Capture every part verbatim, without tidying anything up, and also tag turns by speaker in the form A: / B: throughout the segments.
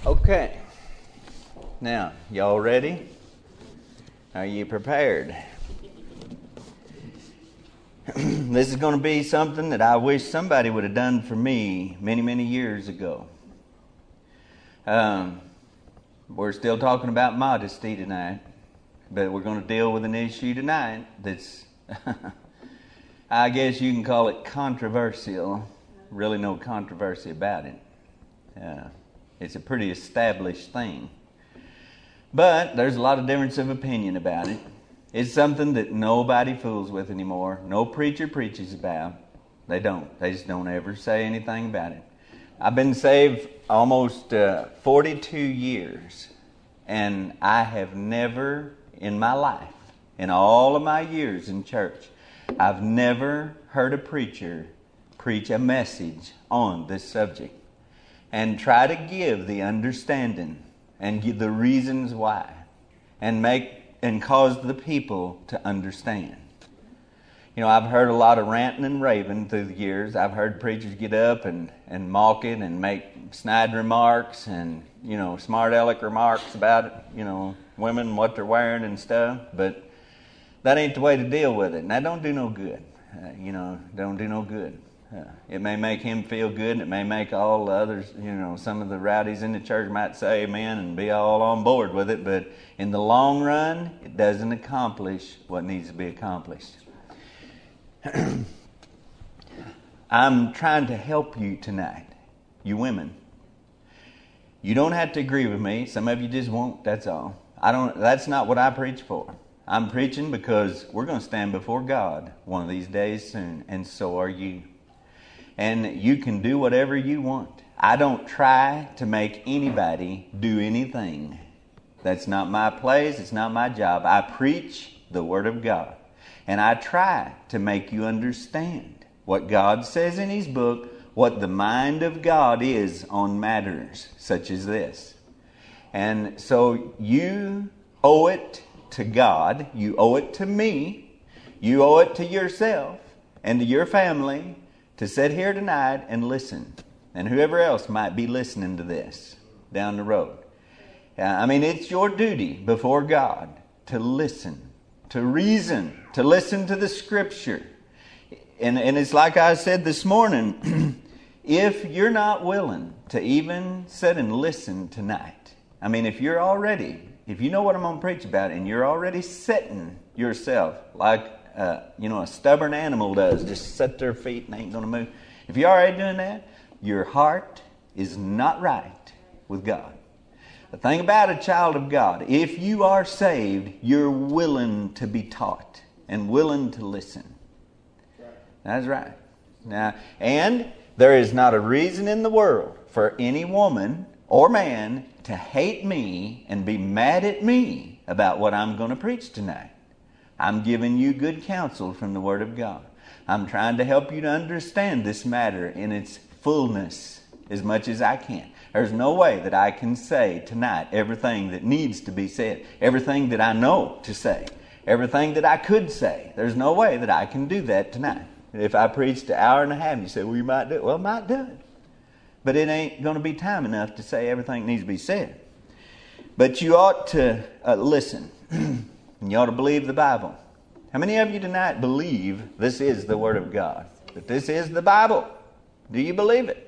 A: Okay. Now, y'all ready? Are you prepared? This is going to be something that I wish somebody would have done for me many, many years ago. Um, we're still talking about modesty tonight, but we're going to deal with an issue tonight that's, I guess you can call it controversial. Really no controversy about it. Uh, it's a pretty established thing. But there's a lot of difference of opinion about it. It's something that nobody fools with anymore. No preacher preaches about. They don't. They just don't ever say anything about it. I've been saved almost uh, forty-two years, and I have never in my life, in all of my years in church, I've never heard a preacher preach a message on this subject and try to give the understanding and give the reasons why and make and cause the people to understand. You know, I've heard a lot of ranting and raving through the years. I've heard preachers get up and, and mock it and make snide remarks and, you know, smart aleck remarks about it, you know, women, what they're wearing and stuff. But that ain't the way to deal with it. And that don't do no good. Uh, you know, don't do no good. Uh, it may make him feel good, and it may make all the others, you know, some of the rowdies in the church might say amen and be all on board with it, but in the long run, it doesn't accomplish what needs to be accomplished. I'm trying to help you tonight, you women. You don't have to agree with me. Some of you just won't, that's all. I don't. That's not what I preach for. I'm preaching because we're going to stand before God one of these days soon, and so are you. And you can do whatever you want. I don't try to make anybody do anything. That's not my place. It's not my job. I preach the Word of God. And I try to make you understand what God says in His book, what the mind of God is on matters such as this. And so you owe it to God. You owe it to me. You owe it to yourself and to your family to sit here tonight and listen. And whoever else might be listening to this down the road. Uh, I mean, it's your duty before God to listen, to reason, to listen to the Scripture. And, and it's like I said this morning, if you're not willing to even sit and listen tonight, I mean, if you're already, if you know what I'm going to preach about, and you're already sitting yourself like Uh, you know, a stubborn animal does, just set their feet and ain't going to move. If you're already doing that, your heart is not right with God. The thing about a child of God, if you are saved, you're willing to be taught and willing to listen. That's right. Now, and there is not a reason in the world for any woman or man to hate me and be mad at me about what I'm going to preach tonight. I'm giving you good counsel from the Word of God. I'm trying to help you to understand this matter in its fullness as much as I can. There's no way that I can say tonight everything that needs to be said, everything that I know to say, everything that I could say. There's no way that I can do that tonight. If I preached an hour and a half and you say, well, you might do it. Well, I might do it. But it ain't going to be time enough to say everything that needs to be said. But you ought to uh, listen. And you ought to believe the Bible. How many of you tonight believe this is the Word of God? That this is the Bible? Do you believe it?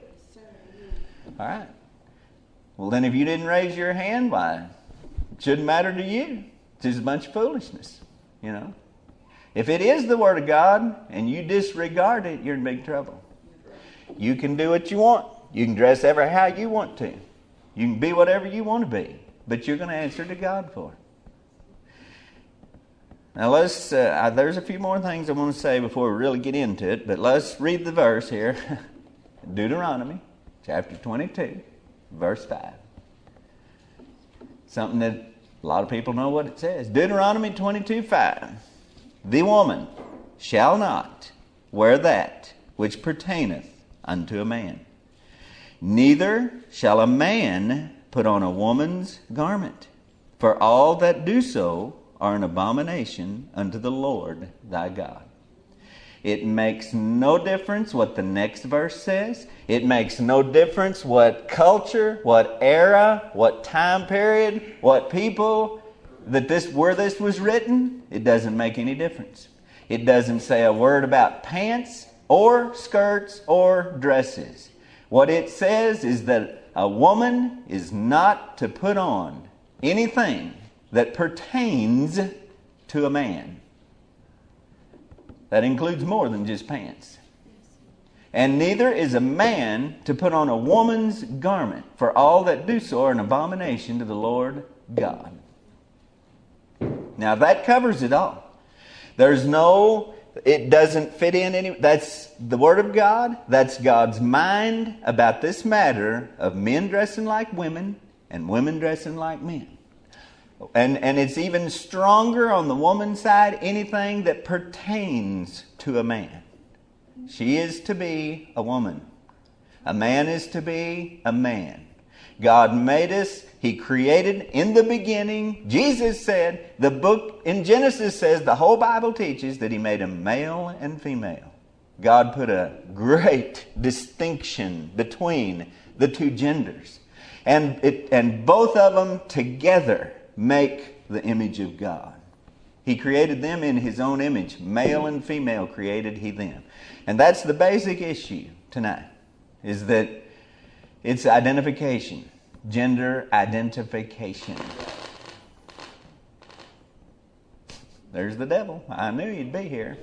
A: All right. Well, then if you didn't raise your hand, why? It shouldn't matter to you. It's just a bunch of foolishness, you know. If it is the Word of God and you disregard it, you're in big trouble. You can do what you want. You can dress ever how you want to. You can be whatever you want to be. But you're going to answer to God for it. Now let's, uh, there's a few more things I want to say before we really get into it, but let's read the verse here. Deuteronomy chapter twenty-two, verse five. Something that a lot of people know what it says. Deuteronomy twenty-two, five. The woman shall not wear that which pertaineth unto a man. Neither shall a man put on a woman's garment. For all that do so are an abomination unto the Lord thy God. It makes no difference what the next verse says. It makes no difference what culture, what era, what time period, what people, that this where this was written. It doesn't make any difference. It doesn't say a word about pants or skirts or dresses. What it says is that a woman is not to put on anything that pertains to a man. That includes more than just pants. And neither is a man to put on a woman's garment, for all that do so are an abomination to the Lord God. Now that covers it all. There's no, it doesn't fit in any, that's the Word of God. That's God's mind about this matter of men dressing like women and women dressing like men. And, and it's even stronger on the woman's side, anything that pertains to a man. She is to be a woman. A man is to be a man. God made us. He created in the beginning. Jesus said, the book in Genesis says, the whole Bible teaches that He made them male and female. God put a great distinction between the two genders. And, it, and both of them together make the image of God. He created them in His own image. Male and female created He them. And that's the basic issue tonight, is that it's identification. Gender identification. There's the devil. I knew you'd be here.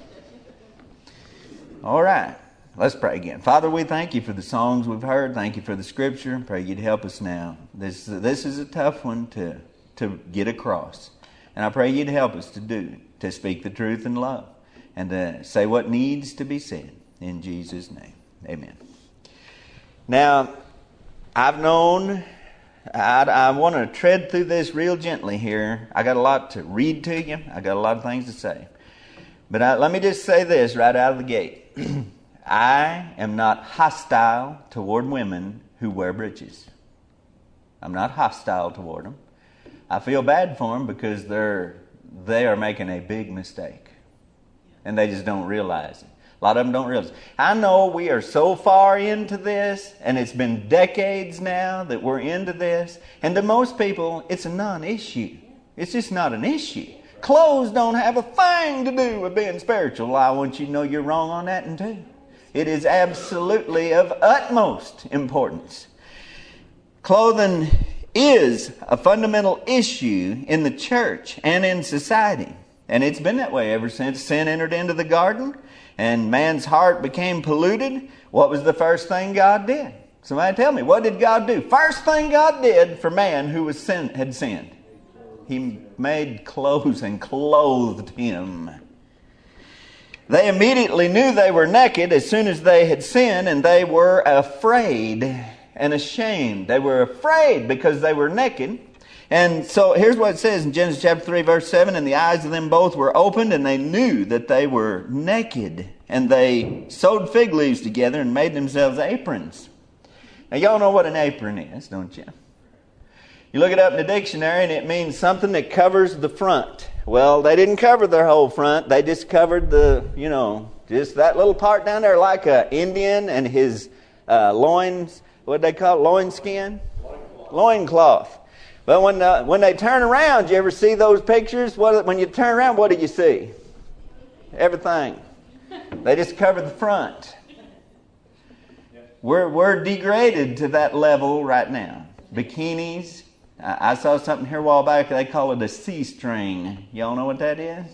A: All right. Let's pray again. Father, we thank You for the songs we've heard. Thank You for the Scripture. Pray You'd help us now. This, this is a tough one to to get across. And I pray You'd help us to do, to speak the truth in love, and to say what needs to be said. In Jesus' name, amen. Now, I've known, I, I want to tread through this real gently here. I got a lot to read to you. I got a lot of things to say. But I, let me just say this right out of the gate. I am not hostile toward women who wear breeches. I'm not hostile toward them. I feel bad for them because they're they are making a big mistake. And they just don't realize it. A lot of them don't realize it. I know we are so far into this, and it's been decades now that we're into this. And to most people, it's a non-issue. It's just not an issue. Clothes don't have a thing to do with being spiritual. Well, I want you to know you're wrong on that one too. It is absolutely of utmost importance. Clothing is a fundamental issue in the church and in society. And it's been that way ever since sin entered into the garden and man's heart became polluted. What was the first thing God did? Somebody tell me, what did God do? First thing God did for man who was sin, had sinned. He made clothes and clothed him. They immediately knew they were naked as soon as they had sinned, and they were afraid and ashamed. They were afraid because they were naked. And so here's what it says in Genesis chapter three, verse seven. And the eyes of them both were opened, and they knew that they were naked. And they sewed fig leaves together and made themselves aprons. Now y'all know what an apron is, don't you? You look it up in the dictionary and it means something that covers the front. Well, they didn't cover their whole front. They just covered the, you know, just that little part down there, like an Indian and his uh, loins. What they call it? Loin skin? Loincloth. Loincloth. But when uh, when they turn around, you ever see those pictures? What, when you turn around, what do you see? Everything. They just cover the front. We're we're degraded to that level right now. Bikinis. I, I saw something here a while back. They call it a C-string. Y'all know what that is?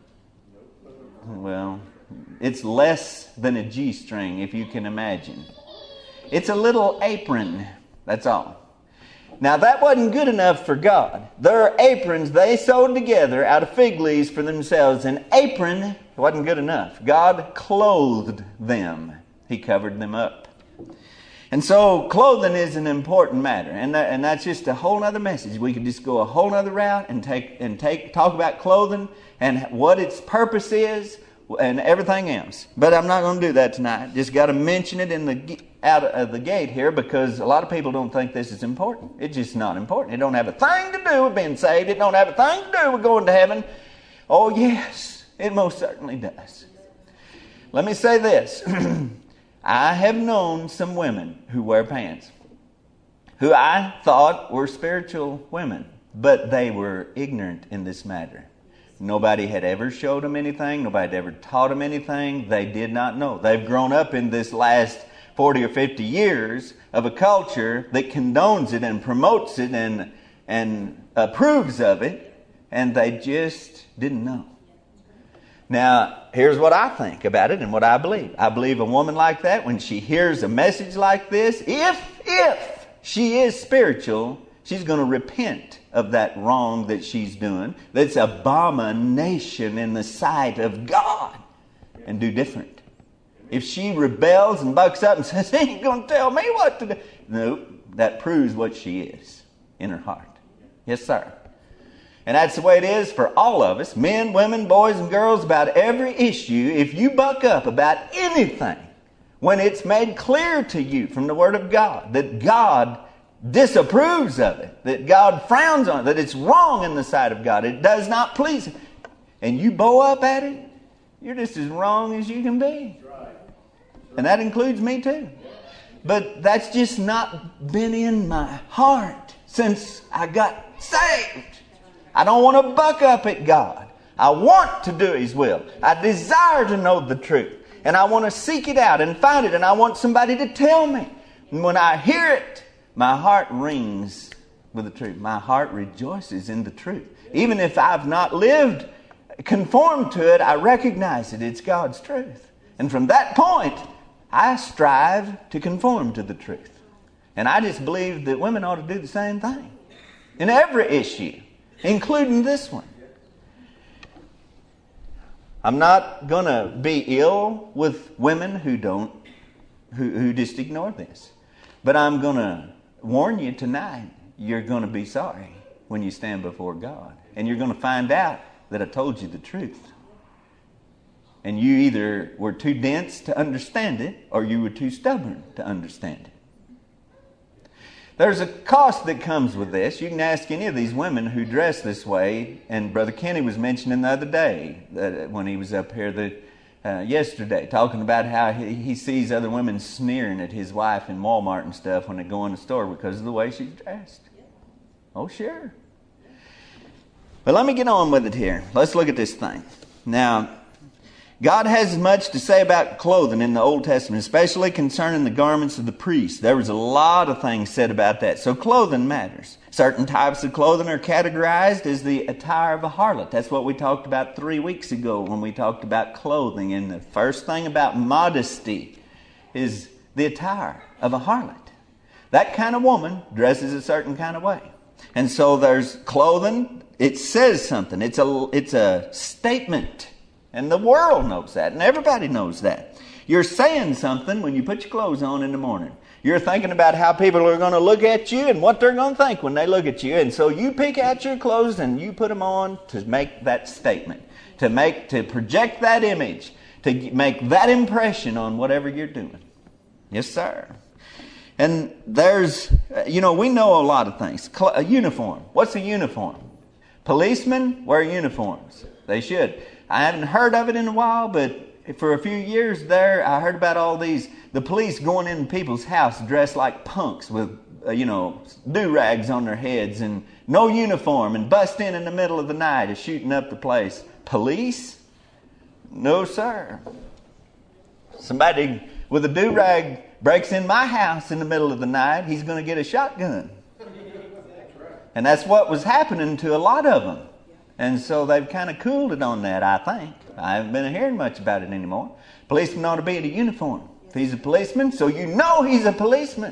A: Well, it's less than a G-string, if you can imagine. It's a little apron. That's all. Now that wasn't good enough for God. Their aprons they sewed together out of fig leaves for themselves. An apron wasn't good enough. God clothed them. He covered them up. And so clothing is an important matter. And, that, and that's just a whole other message. We could just go a whole other route and take and take talk about clothing and what its purpose is and everything else. But I'm not going to do that tonight. Just got to mention it in the out of the gate here because a lot of people don't think this is important. It's just not important. It don't have a thing to do with being saved. It don't have a thing to do with going to heaven. Oh yes, it most certainly does. Let me say this. I have known some women who wear pants, who I thought were spiritual women, but they were ignorant in this matter. Nobody had ever showed them anything. Nobody had ever taught them anything. They did not know. They've grown up in this last forty or fifty years of a culture that condones it and promotes it and, and approves of it, and they just didn't know. Now, here's what I think about it and what I believe. I believe a woman like that, when she hears a message like this, if, if she is spiritual, she's going to repent of that wrong that she's doing, that's abomination in the sight of God, and do different. If she rebels and bucks up and says, he ain't going to tell me what to do. No, that proves what she is in her heart. Yes, sir. And that's the way it is for all of us, men, women, boys, and girls, about every issue. If you buck up about anything, when it's made clear to you from the Word of God that God disapproves of it, that God frowns on it, that it's wrong in the sight of God, it does not please Him, and you bow up at it, you're just as wrong as you can be. And that includes me too. But that's just not been in my heart since I got saved. I don't want to buck up at God. I want to do His will. I desire to know the truth. And I want to seek it out and find it. And I want somebody to tell me. And when I hear it, my heart rings with the truth. My heart rejoices in the truth. Even if I've not lived conformed to it, I recognize it. It's God's truth. And from that point, I strive to conform to the truth. And I just believe that women ought to do the same thing in every issue, including this one. I'm not going to be ill with women who don't, who, who just ignore this. But I'm going to warn you tonight, you're going to be sorry when you stand before God. And you're going to find out that I told you the truth. And you either were too dense to understand it, or you were too stubborn to understand it. There's a cost that comes with this. You can ask any of these women who dress this way. And Brother Kenny was mentioning the other day, that when he was up here the, uh, yesterday, talking about how he, he sees other women sneering at his wife in Walmart and stuff when they go in the store because of the way she's dressed. Oh, sure. But let me get on with it here. Let's look at this thing. Now, God has much to say about clothing in the Old Testament, especially concerning the garments of the priests. There was a lot of things said about that. So clothing matters. Certain types of clothing are categorized as the attire of a harlot. That's what we talked about three weeks ago when we talked about clothing. And the first thing about modesty is the attire of a harlot. That kind of woman dresses a certain kind of way. And so there's clothing. It says something. It's a, it's a statement. And the world knows that, and everybody knows that. You're saying something when you put your clothes on in the morning. You're thinking about how people are going to look at you and what they're going to think when they look at you. And so you pick out your clothes and you put them on to make that statement, to make, to project that image, to make that impression on whatever you're doing. Yes, sir. And there's, you know, we know a lot of things. A uniform. What's a uniform? Policemen wear uniforms. They should. I haven't heard of it in a while, but for a few years there, I heard about all these, the police going in people's house dressed like punks with, uh, you know, do-rags on their heads and no uniform and bust in in the middle of the night and shooting up the place. Police? No, sir. Somebody with a do-rag breaks in my house in the middle of the night, he's going to get a shotgun. And that's what was happening to a lot of them. And so they've kind of cooled it on that, I think. I haven't been hearing much about it anymore. Policeman ought to be in a uniform. If he's a policeman, so you know he's a policeman.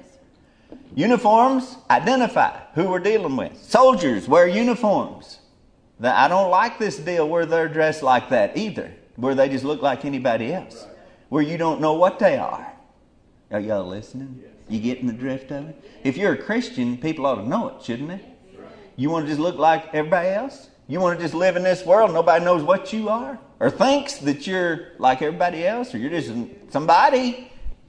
A: Uniforms identify who we're dealing with. Soldiers wear uniforms. I don't like this deal where they're dressed like that either, where they just look like anybody else, where you don't know what they are. Are y'all listening? You getting the drift of it? If you're a Christian, people ought to know it, shouldn't they? You want to just look like everybody else? You want to just live in this world, nobody knows what you are? Or thinks that you're like everybody else? Or you're just somebody?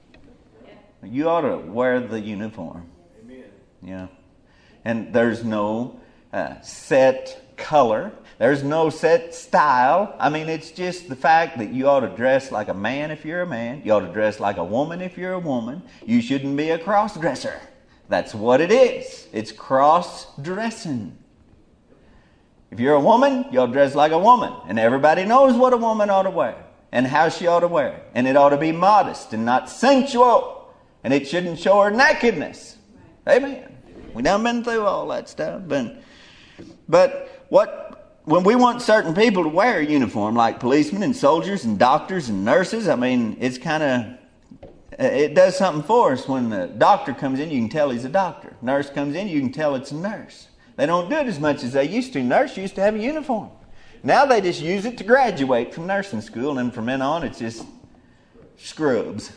A: You ought to wear the uniform. Amen. Yeah. And there's no uh, set color. There's no set style. I mean, it's just the fact that you ought to dress like a man if you're a man. You ought to dress like a woman if you're a woman. You shouldn't be a cross-dresser. That's what it is. It's cross-dressing. If you're a woman, you ought to dress like a woman. And everybody knows what a woman ought to wear and how she ought to wear it. And it ought to be modest and not sensual. And it shouldn't show her nakedness. Amen. We done been through all that stuff. But, but what, when we want certain people to wear a uniform, like policemen and soldiers and doctors and nurses, I mean, it's kind of, it does something for us. When the doctor comes in, you can tell he's a doctor. Nurse comes in, you can tell it's a nurse. They don't do it as much as they used to. Nurse used to have a uniform. Now they just use it to graduate from nursing school, and from then on it's just scrubs.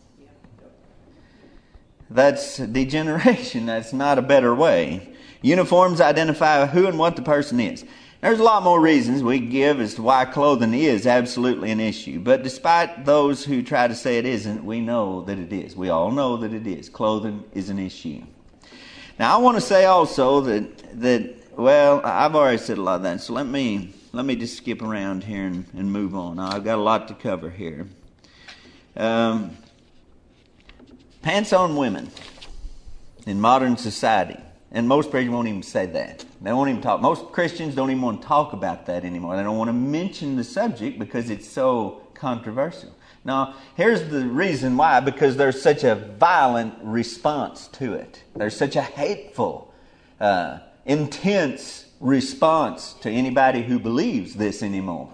A: That's degeneration. That's not a better way. Uniforms identify who and what the person is. There's a lot more reasons we give as to why clothing is absolutely an issue. But despite those who try to say it isn't, we know that it is. We all know that it is. Clothing is an issue. Now, I want to say also that, that well, I've already said a lot of that, so let me let me just skip around here and, and move on. Now, I've got a lot to cover here. Um, pants on women in modern society. And most preachers won't even say that. They won't even talk. Most Christians don't even want to talk about that anymore. They don't want to mention the subject because it's so controversial. Now, here's the reason why. Because there's such a violent response to it. There's such a hateful, uh, intense response to anybody who believes this anymore.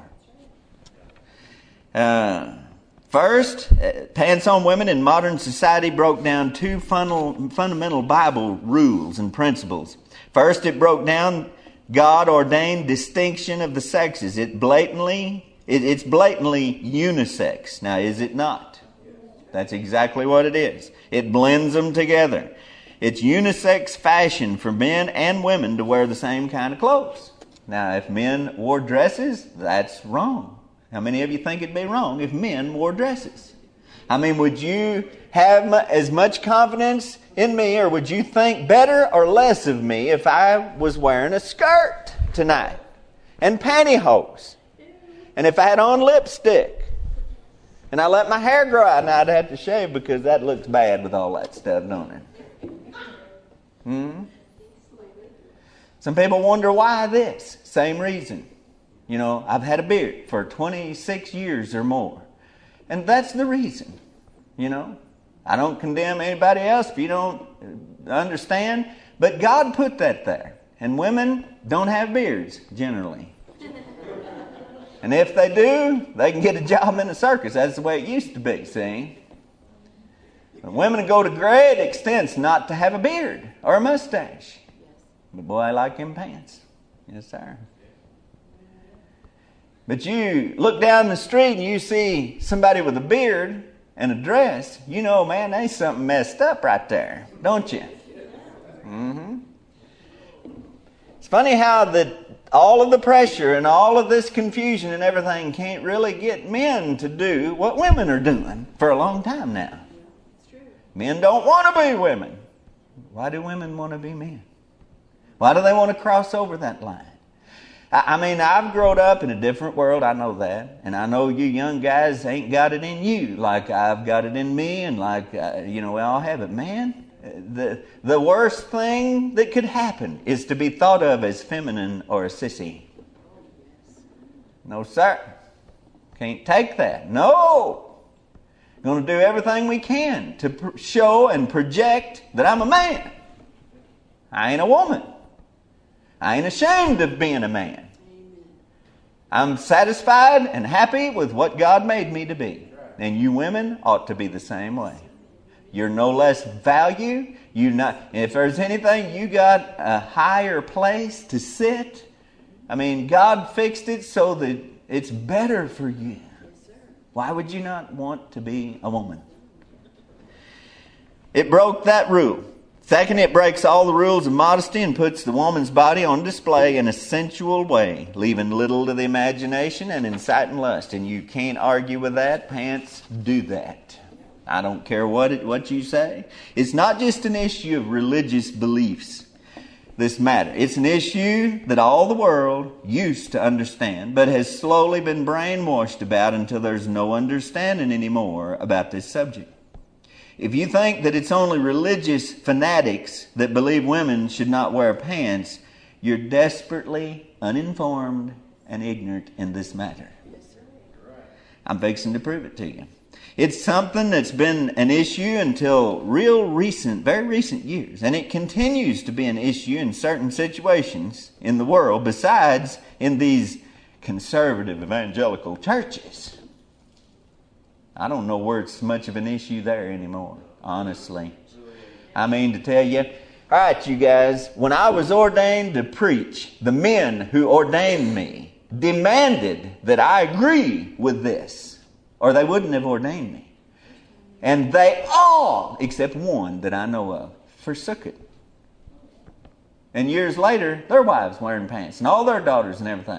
A: Uh, first, pants on women in modern society broke down two fundal, fundamental Bible rules and principles. First, it broke down God-ordained distinction of the sexes. It blatantly... It, it's blatantly unisex. Now, is it not? That's exactly what it is. It blends them together. It's unisex fashion for men and women to wear the same kind of clothes. Now, if men wore dresses, that's wrong. How many of you think it'd be wrong if men wore dresses? I mean, would you have as much confidence in me, or would you think better or less of me if I was wearing a skirt tonight and pantyhose? And if I had on lipstick and I let my hair grow out, now I'd have to shave because that looks bad with all that stuff, don't it? Hmm? Some people wonder why this. Same reason. You know, I've had a beard for twenty-six years or more. And that's the reason. You know, I don't condemn anybody else if you don't understand. But God put that there. And women don't have beards, generally. And if they do, they can get a job in the circus. That's the way it used to be, see? But women go to great extents not to have a beard or a mustache. But boy, I like them pants. Yes, sir. But you look down the street and you see somebody with a beard and a dress, you know, man, there's something messed up right there, don't you? Mm-hmm. It's funny how that all of the pressure and all of this confusion and everything can't really get men to do what women are doing for a long time now. Men don't want to be women. Why do women want to be men? Why do they want to cross over that line? I, I mean, I've grown up in a different world, I know that. And I know you young guys ain't got it in you like I've got it in me and like, uh, you know, we all have it. Man, the, the worst thing that could happen is to be thought of as feminine or a sissy. No, sir. Can't take that. No. Going to do everything we can to pr- show and project that I'm a man. I ain't a woman. I ain't ashamed of being a man. I'm satisfied and happy with what God made me to be. And you women ought to be the same way. You're no less value. You not. If there's anything, you got a higher place to sit. I mean, God fixed it so that it's better for you. Why would you not want to be a woman? It broke that rule. Second, it breaks all the rules of modesty and puts the woman's body on display in a sensual way, leaving little to the imagination and inciting lust. And you can't argue with that. Pants do that. I don't care what it, what you say. It's not just an issue of religious beliefs. this matter. It's an issue that all the world used to understand, but has slowly been brainwashed about until there's no understanding anymore about this subject. If you think that it's only religious fanatics that believe women should not wear pants, you're desperately uninformed and ignorant in this matter. I'm fixing to prove it to you. It's something that's been an issue until real recent, very recent years. And it continues to be an issue in certain situations in the world, besides in these conservative evangelical churches. I don't know where it's much of an issue there anymore, honestly. I mean, to tell you, all right, you guys, when I was ordained to preach, the men who ordained me demanded that I agree with this, or they wouldn't have ordained me. And they all, except one that I know of, forsook it. And years later, their wives wearing pants, and all their daughters and everything.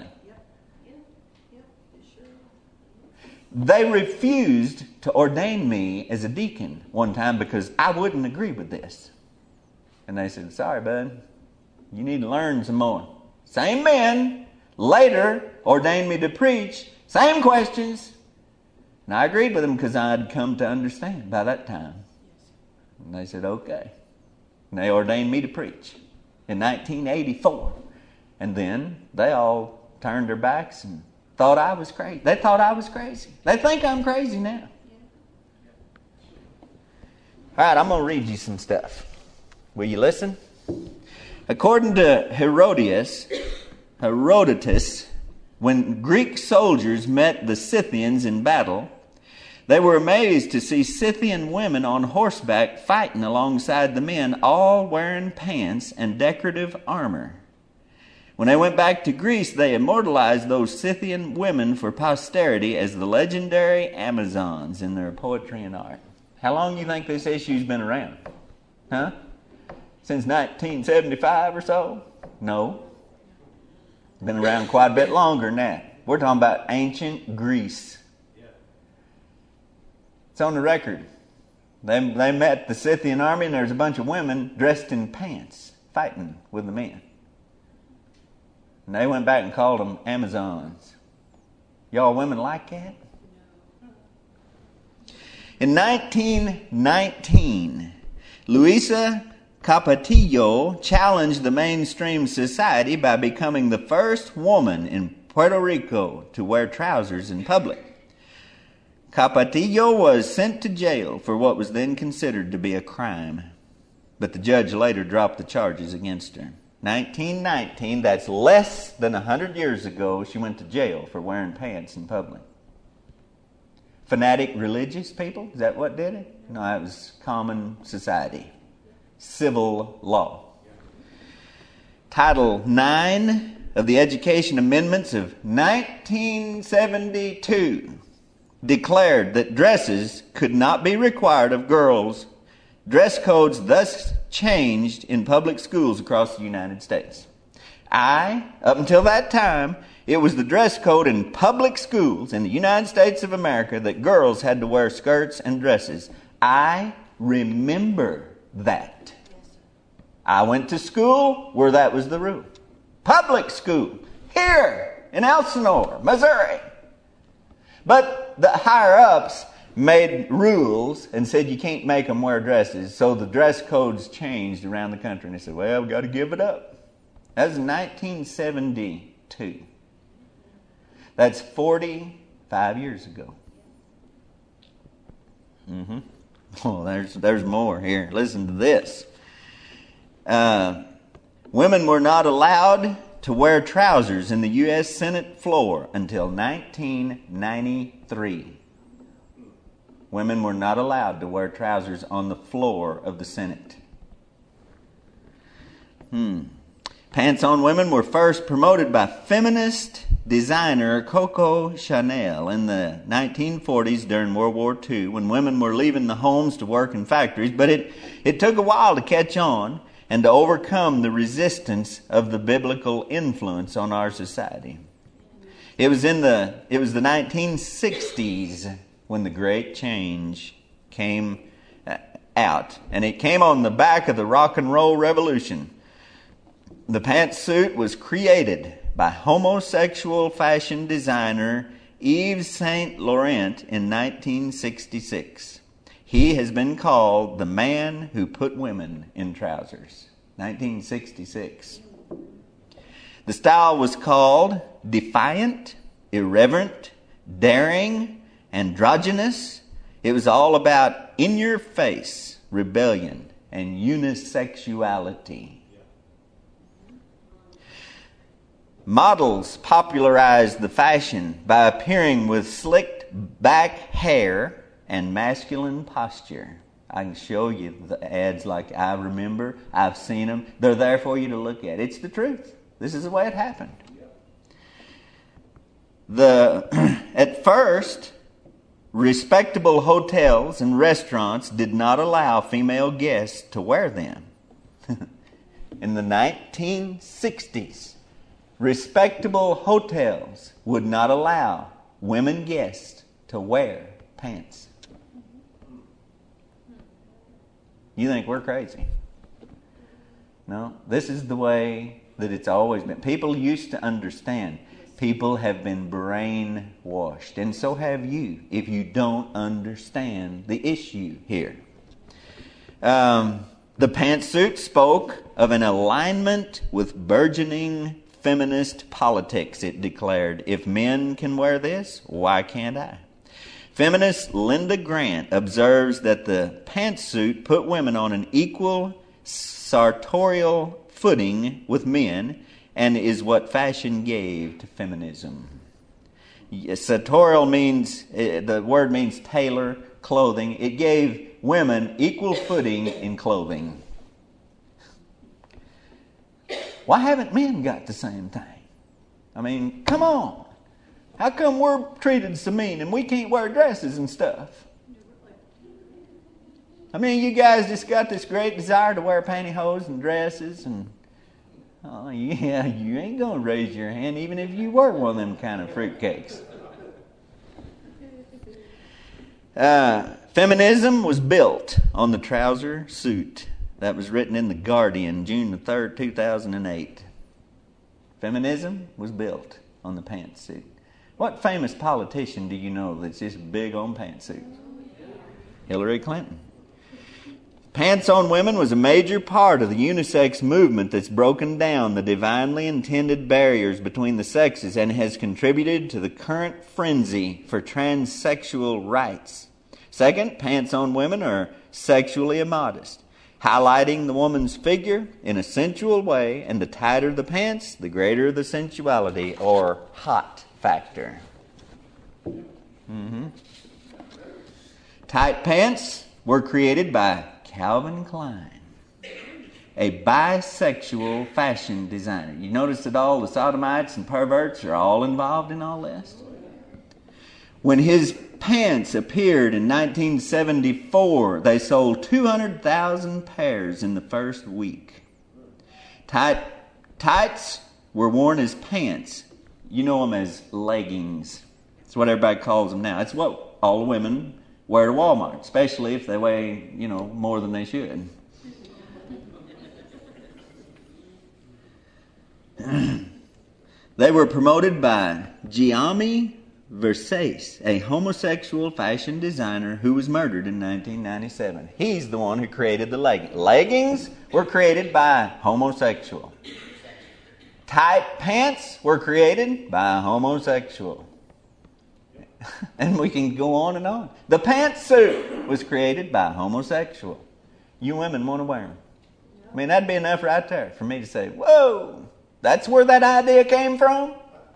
A: They refused to ordain me as a deacon one time because I wouldn't agree with this. And they said, sorry, bud, you need to learn some more. Same men later ordained me to preach, same questions. And I agreed with them because I had come to understand by that time. And they said, okay. And they ordained me to preach in nineteen eighty-four. And then they all turned their backs and thought I was crazy. They thought I was crazy. They think I'm crazy now. All right, I'm going to read you some stuff. Will you listen? According to Herodotus, Herodotus, when Greek soldiers met the Scythians in battle, they were amazed to see Scythian women on horseback fighting alongside the men, all wearing pants and decorative armor. When they went back to Greece, they immortalized those Scythian women for posterity as the legendary Amazons in their poetry and art. How long do you think this issue's been around? Huh? Since nineteen seventy-five or so? No. Been around quite a bit longer than that. We're talking about ancient Greece. It's on the record. They, they met the Scythian army, and there's a bunch of women dressed in pants fighting with the men. And they went back and called them Amazons. Y'all women like that? In nineteen nineteen, Luisa Capetillo challenged the mainstream society by becoming the first woman in Puerto Rico to wear trousers in public. Capetillo was sent to jail for what was then considered to be a crime, but the judge later dropped the charges against her. nineteen nineteen, that's less than one hundred years ago, she went to jail for wearing pants in public. Fanatic religious people, is that what did it? No, it was common society. Civil law. Title nine of the Education Amendments of nineteen seventy-two declared that dresses could not be required of girls. Dress codes thus changed in public schools across the United States. I, up until that time, it was the dress code in public schools in the United States of America that girls had to wear skirts and dresses. I remember that. I went to school where that was the rule. Public school, here in Elsinore, Missouri. But the higher-ups made rules and said you can't make them wear dresses. So the dress codes changed around the country. And they said, well, we've got to give it up. That was nineteen seventy-two. That's forty-five years ago. Mm-hmm. Oh, there's, there's more here. Listen to this. Uh, women were not allowed to wear trousers in the U S Senate floor until nineteen ninety-three. Women were not allowed to wear trousers on the floor of the Senate. Hmm. Pants on women were first promoted by feminist designer Coco Chanel in the nineteen forties during World War Two, when women were leaving the homes to work in factories. But it, it took a while to catch on and to overcome the resistance of the biblical influence on our society. It was in the it was the nineteen sixties when the great change came out, and it came on the back of the rock and roll revolution. The pantsuit was created by homosexual fashion designer Yves Saint Laurent in nineteen sixty-six. He has been called the man who put women in trousers. nineteen sixty-six. The style was called defiant, irreverent, daring, androgynous. It was all about in-your-face rebellion and unisexuality. Models popularized the fashion by appearing with slicked back hair and masculine posture. I can show you the ads like I remember. I've seen them. They're there for you to look at. It's the truth. This is the way it happened. The at first, respectable hotels and restaurants did not allow female guests to wear them. In the nineteen sixties, respectable hotels would not allow women guests to wear pants. You think we're crazy? No, this is the way that it's always been. People used to understand. People have been brainwashed, and so have you if you don't understand the issue here. Um, the pantsuit spoke of an alignment with burgeoning feminist politics, it declared. If men can wear this, why can't I? Feminist Linda Grant observes that the pantsuit put women on an equal sartorial footing with men and is what fashion gave to feminism. Sartorial means, the word means tailor, clothing. It gave women equal footing in clothing. Why haven't men got the same thing? I mean, come on. How come we're treated so mean and we can't wear dresses and stuff? I mean, you guys just got this great desire to wear pantyhose and dresses and, oh yeah, you ain't going to raise your hand even if you were one of them kind of fruitcakes. Uh, feminism was built on the trouser suit. That was written in The Guardian, June the third, two thousand eight. Feminism was built on the pantsuit. What famous politician do you know that's just big on pantsuits? Hillary Clinton. Pants on women was a major part of the unisex movement that's broken down the divinely intended barriers between the sexes and has contributed to the current frenzy for transsexual rights. Second, pants on women are sexually immodest, highlighting the woman's figure in a sensual way, and the tighter the pants, the greater the sensuality or hot factor. Mm-hmm. Tight pants were created by Calvin Klein, a bisexual fashion designer. You notice that all the sodomites and perverts are all involved in all this? When his pants appeared in nineteen seventy-four, they sold two hundred thousand pairs in the first week. Tight, tights were worn as pants. You know them as leggings. That's what everybody calls them now. It's what all the women wear to Walmart, especially if they weigh, you know, more than they should. They were promoted by Gianni Versace, a homosexual fashion designer who was murdered in nineteen ninety-seven. He's the one who created the leggings. Leggings were created by a homosexual. Tight pants were created by a homosexual. And we can go on and on. The pantsuit was created by a homosexual. You women want to wear them. I mean, that'd be enough right there for me to say, whoa, that's where that idea came from?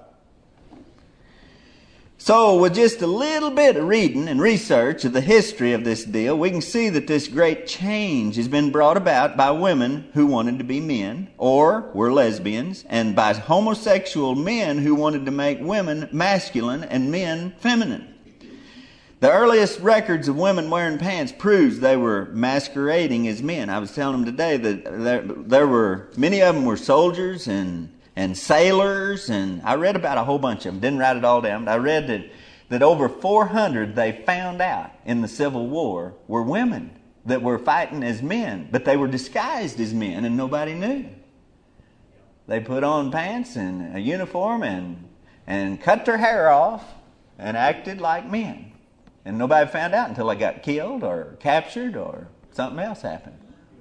A: So, with just a little bit of reading and research of the history of this deal, we can see that this great change has been brought about by women who wanted to be men or were lesbians, and by homosexual men who wanted to make women masculine and men feminine. The earliest records of women wearing pants proves they were masquerading as men. I was telling them today that there, there were, many of them were soldiers and and sailors, and I read about a whole bunch of them. Didn't write it all down, but I read that, that over four hundred they found out in the Civil War were women that were fighting as men, but they were disguised as men and nobody knew. They put on pants and a uniform and and cut their hair off and acted like men. And nobody found out until they got killed or captured or something else happened.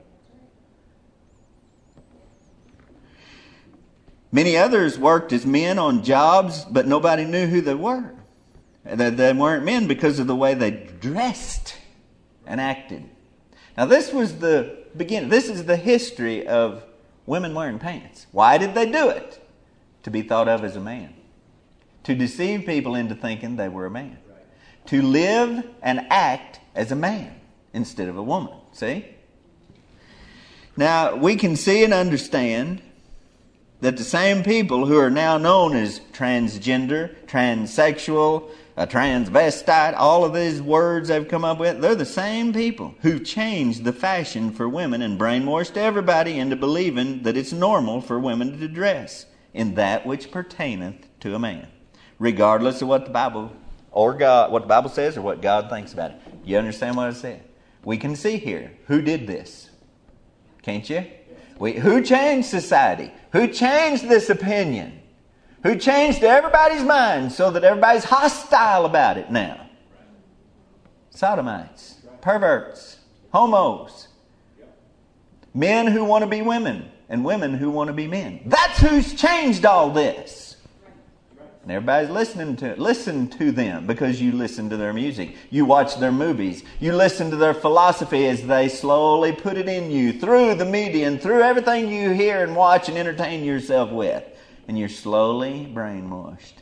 A: Many others worked as men on jobs, but nobody knew who they were. They, they weren't men because of the way they dressed and acted. Now this was the beginning. This is the history of women wearing pants. Why did they do it? To be thought of as a man. To deceive people into thinking they were a man. To live and act as a man instead of a woman. See? Now, we can see and understand that the same people who are now known as transgender, transsexual, a transvestite, all of these words they've come up with, they're the same people who changed the fashion for women and brainwashed everybody into believing that it's normal for women to dress in that which pertaineth to a man, regardless of what the Bible or God, what the Bible says or what God thinks about it. You understand what I said? We can see here who did this. Can't you? We, who changed society? Who changed this opinion? Who changed everybody's mind so that everybody's hostile about it now? Sodomites, perverts, homos, men who want to be women, and women who want to be men. That's who's changed all this. And everybody's listening to it. Listen to them because you listen to their music. You watch their movies. You listen to their philosophy as they slowly put it in you through the media and through everything you hear and watch and entertain yourself with. And you're slowly brainwashed.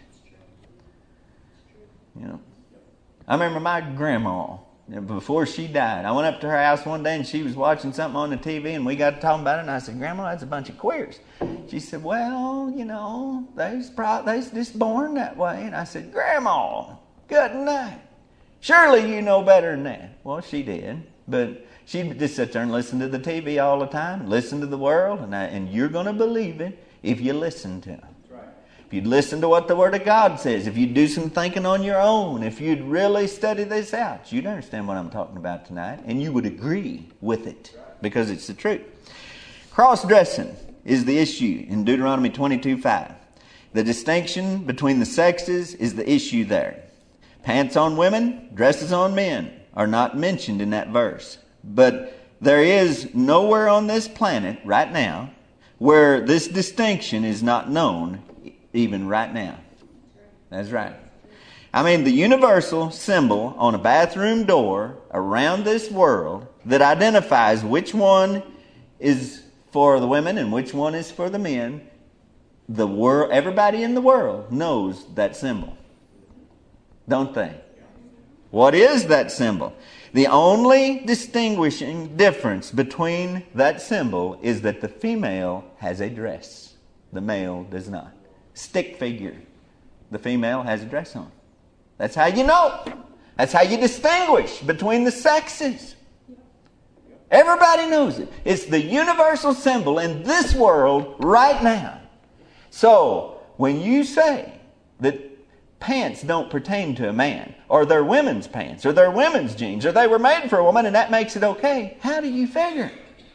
A: You know, I remember my grandma, before she died, I went up to her house one day and she was watching something on the T V and we got to talking about it and I said, Grandma, that's a bunch of queers. She said, well, you know, they's, pro- they's just born that way. And I said, Grandma, good night. Surely you know better than that. Well, she did. But she'd just sit there and listen to the T V all the time, listen to the world, and, I, and you're going to believe it if you listen to them. If you'd listen to what the Word of God says, if you'd do some thinking on your own, if you'd really study this out, you'd understand what I'm talking about tonight, and you would agree with it because it's the truth. Cross-dressing is the issue in Deuteronomy twenty-two five. The distinction between the sexes is the issue there. Pants on women, dresses on men are not mentioned in that verse. But there is nowhere on this planet right now where this distinction is not known even right now. That's right. I mean, the universal symbol on a bathroom door around this world that identifies which one is for the women and which one is for the men, the world, everybody in the world knows that symbol. Don't they? What is that symbol? The only distinguishing difference between that symbol is that the female has a dress. The male does not. Stick figure. The female has a dress on. That's how you know. That's how you distinguish between the sexes. Everybody knows it. It's the universal symbol in this world right now. So, when you say that pants don't pertain to a man, or they're women's pants, or they're women's jeans, or they were made for a woman and that makes it okay, how do you figure?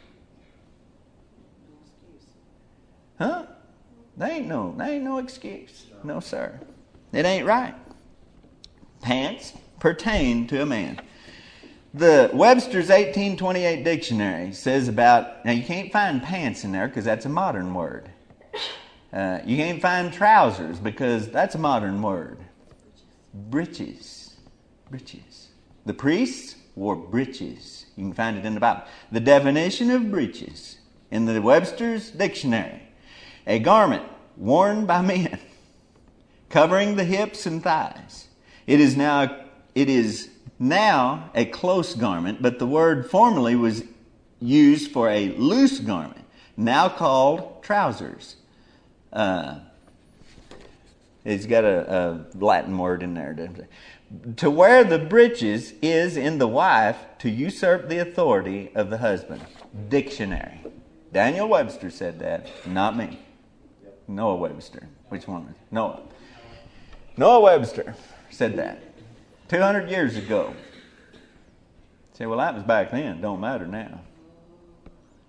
A: Huh? They ain't no, they ain't no excuse. No, sir. It ain't right. Pants pertain to a man. The Webster's eighteen twenty-eight dictionary says about, now you can't find pants in there because that's a modern word. Uh, you can't find trousers because that's a modern word. Breeches. Breeches. The priests wore breeches. You can find it in the Bible. The definition of breeches in the Webster's dictionary: a garment worn by men, covering the hips and thighs. It is now it is now a close garment, but the word formerly was used for a loose garment, now called trousers. Uh, it's got a, a Latin word in there. Doesn't it? To wear the breeches is in the wife to usurp the authority of the husband. Dictionary. Daniel Webster said that, not me. Noah Webster. Which one? Noah. Noah Webster said that two hundred years ago. Say, well, that was back then. Don't matter now.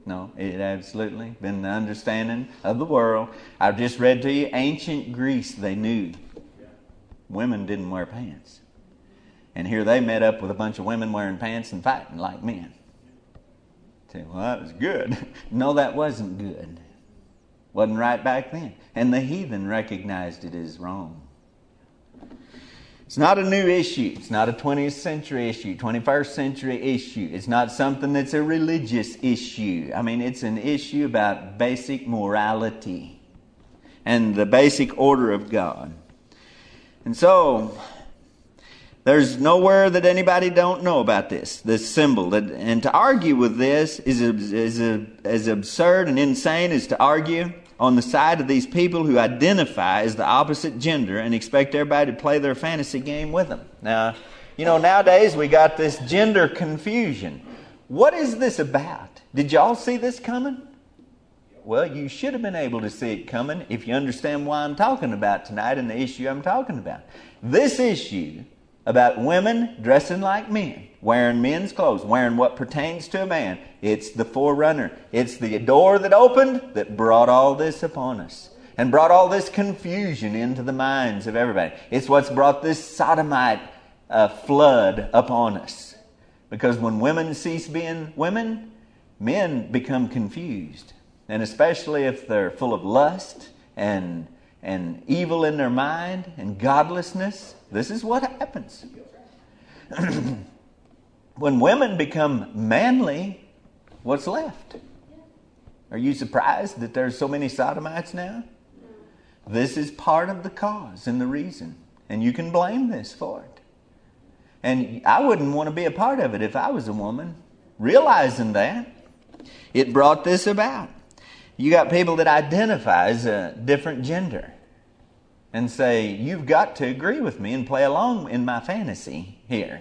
A: No, it absolutely been the understanding of the world. I've just read to you, ancient Greece, they knew women didn't wear pants. And here they met up with a bunch of women wearing pants and fighting like men. Say, well, that was good. No, that wasn't good. Wasn't right back then. And the heathen recognized it as wrong. It's not a new issue. It's not a twentieth century issue, twenty-first century issue. It's not something that's a religious issue. I mean, it's an issue about basic morality and the basic order of God. And so, there's nowhere that anybody don't know about this, this symbol. That, and to argue with this is, is a, as absurd and insane as to argue on the side of these people who identify as the opposite gender and expect everybody to play their fantasy game with them. Now, you know, nowadays we got this gender confusion. What is this about? Did y'all see this coming? Well, you should have been able to see it coming if you understand why I'm talking about tonight and the issue I'm talking about. This issue about women dressing like men, wearing men's clothes, wearing what pertains to a man. It's the forerunner. It's the door that opened that brought all this upon us and brought all this confusion into the minds of everybody. It's what's brought this sodomite uh, flood upon us. Because when women cease being women, men become confused. And especially if they're full of lust and, and evil in their mind and godlessness, this is what happens. When women become manly, what's left? Are you surprised that there's so many sodomites now? This is part of the cause and the reason. And you can blame this for it. And I wouldn't want to be a part of it if I was a woman. Realizing that, it brought this about. You got people that identify as a different gender and say, you've got to agree with me and play along in my fantasy here.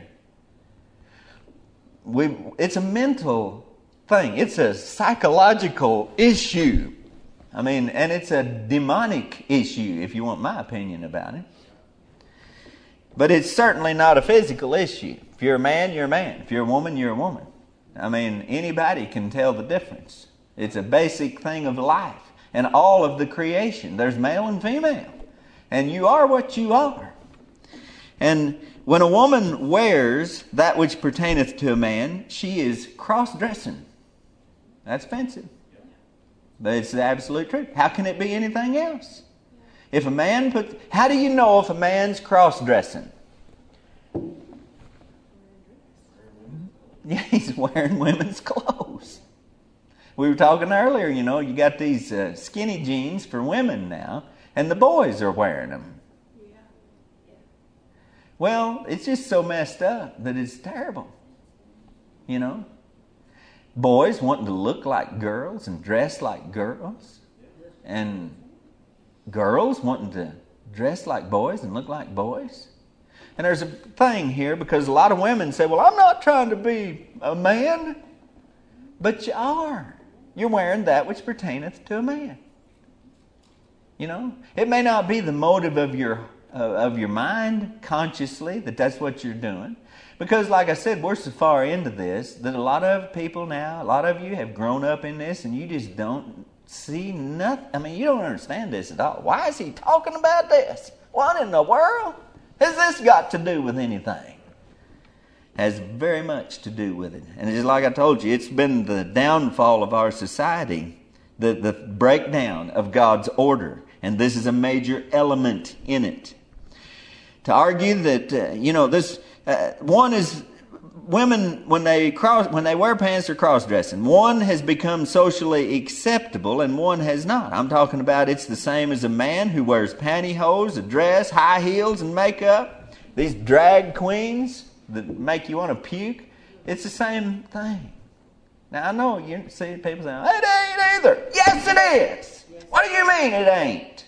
A: We, it's a mental thing. It's a psychological issue. I mean, and it's a demonic issue, if you want my opinion about it. But it's certainly not a physical issue. If you're a man, you're a man. If you're a woman, you're a woman. I mean, anybody can tell the difference. It's a basic thing of life and all of the creation. There's male and female. And you are what you are. And when a woman wears that which pertaineth to a man, she is cross-dressing. That's offensive. But it's the absolute truth. How can it be anything else? If a man puts... How do you know if a man's cross-dressing? Yeah, he's wearing women's clothes. We were talking earlier, you know, you got these uh, skinny jeans for women now, and the boys are wearing them. Yeah. Yeah. Well, it's just so messed up that it's terrible. You know? Boys wanting to look like girls and dress like girls. And girls wanting to dress like boys and look like boys. And there's a thing here because a lot of women say, well, I'm not trying to be a man. But you are. You're wearing that which pertaineth to a man. You know, it may not be the motive of your uh, of your mind consciously that that's what you're doing. Because like I said, we're so far into this that a lot of people now, a lot of you have grown up in this and you just don't see nothing. I mean, you don't understand this at all. Why is he talking about this? What in the world has this got to do with anything? Has very much to do with it. And just like I told you, it's been the downfall of our society, the, the breakdown of God's order. And this is a major element in it. To argue that, uh, you know, this, uh, one is, women, when they cross, when they wear pants, they're cross-dressing. One has become socially acceptable and one has not. I'm talking about it's the same as a man who wears pantyhose, a dress, high heels, and makeup. These drag queens that make you want to puke. It's the same thing. Now, I know you see people saying, it ain't either. Yes, it is. What do you mean it ain't?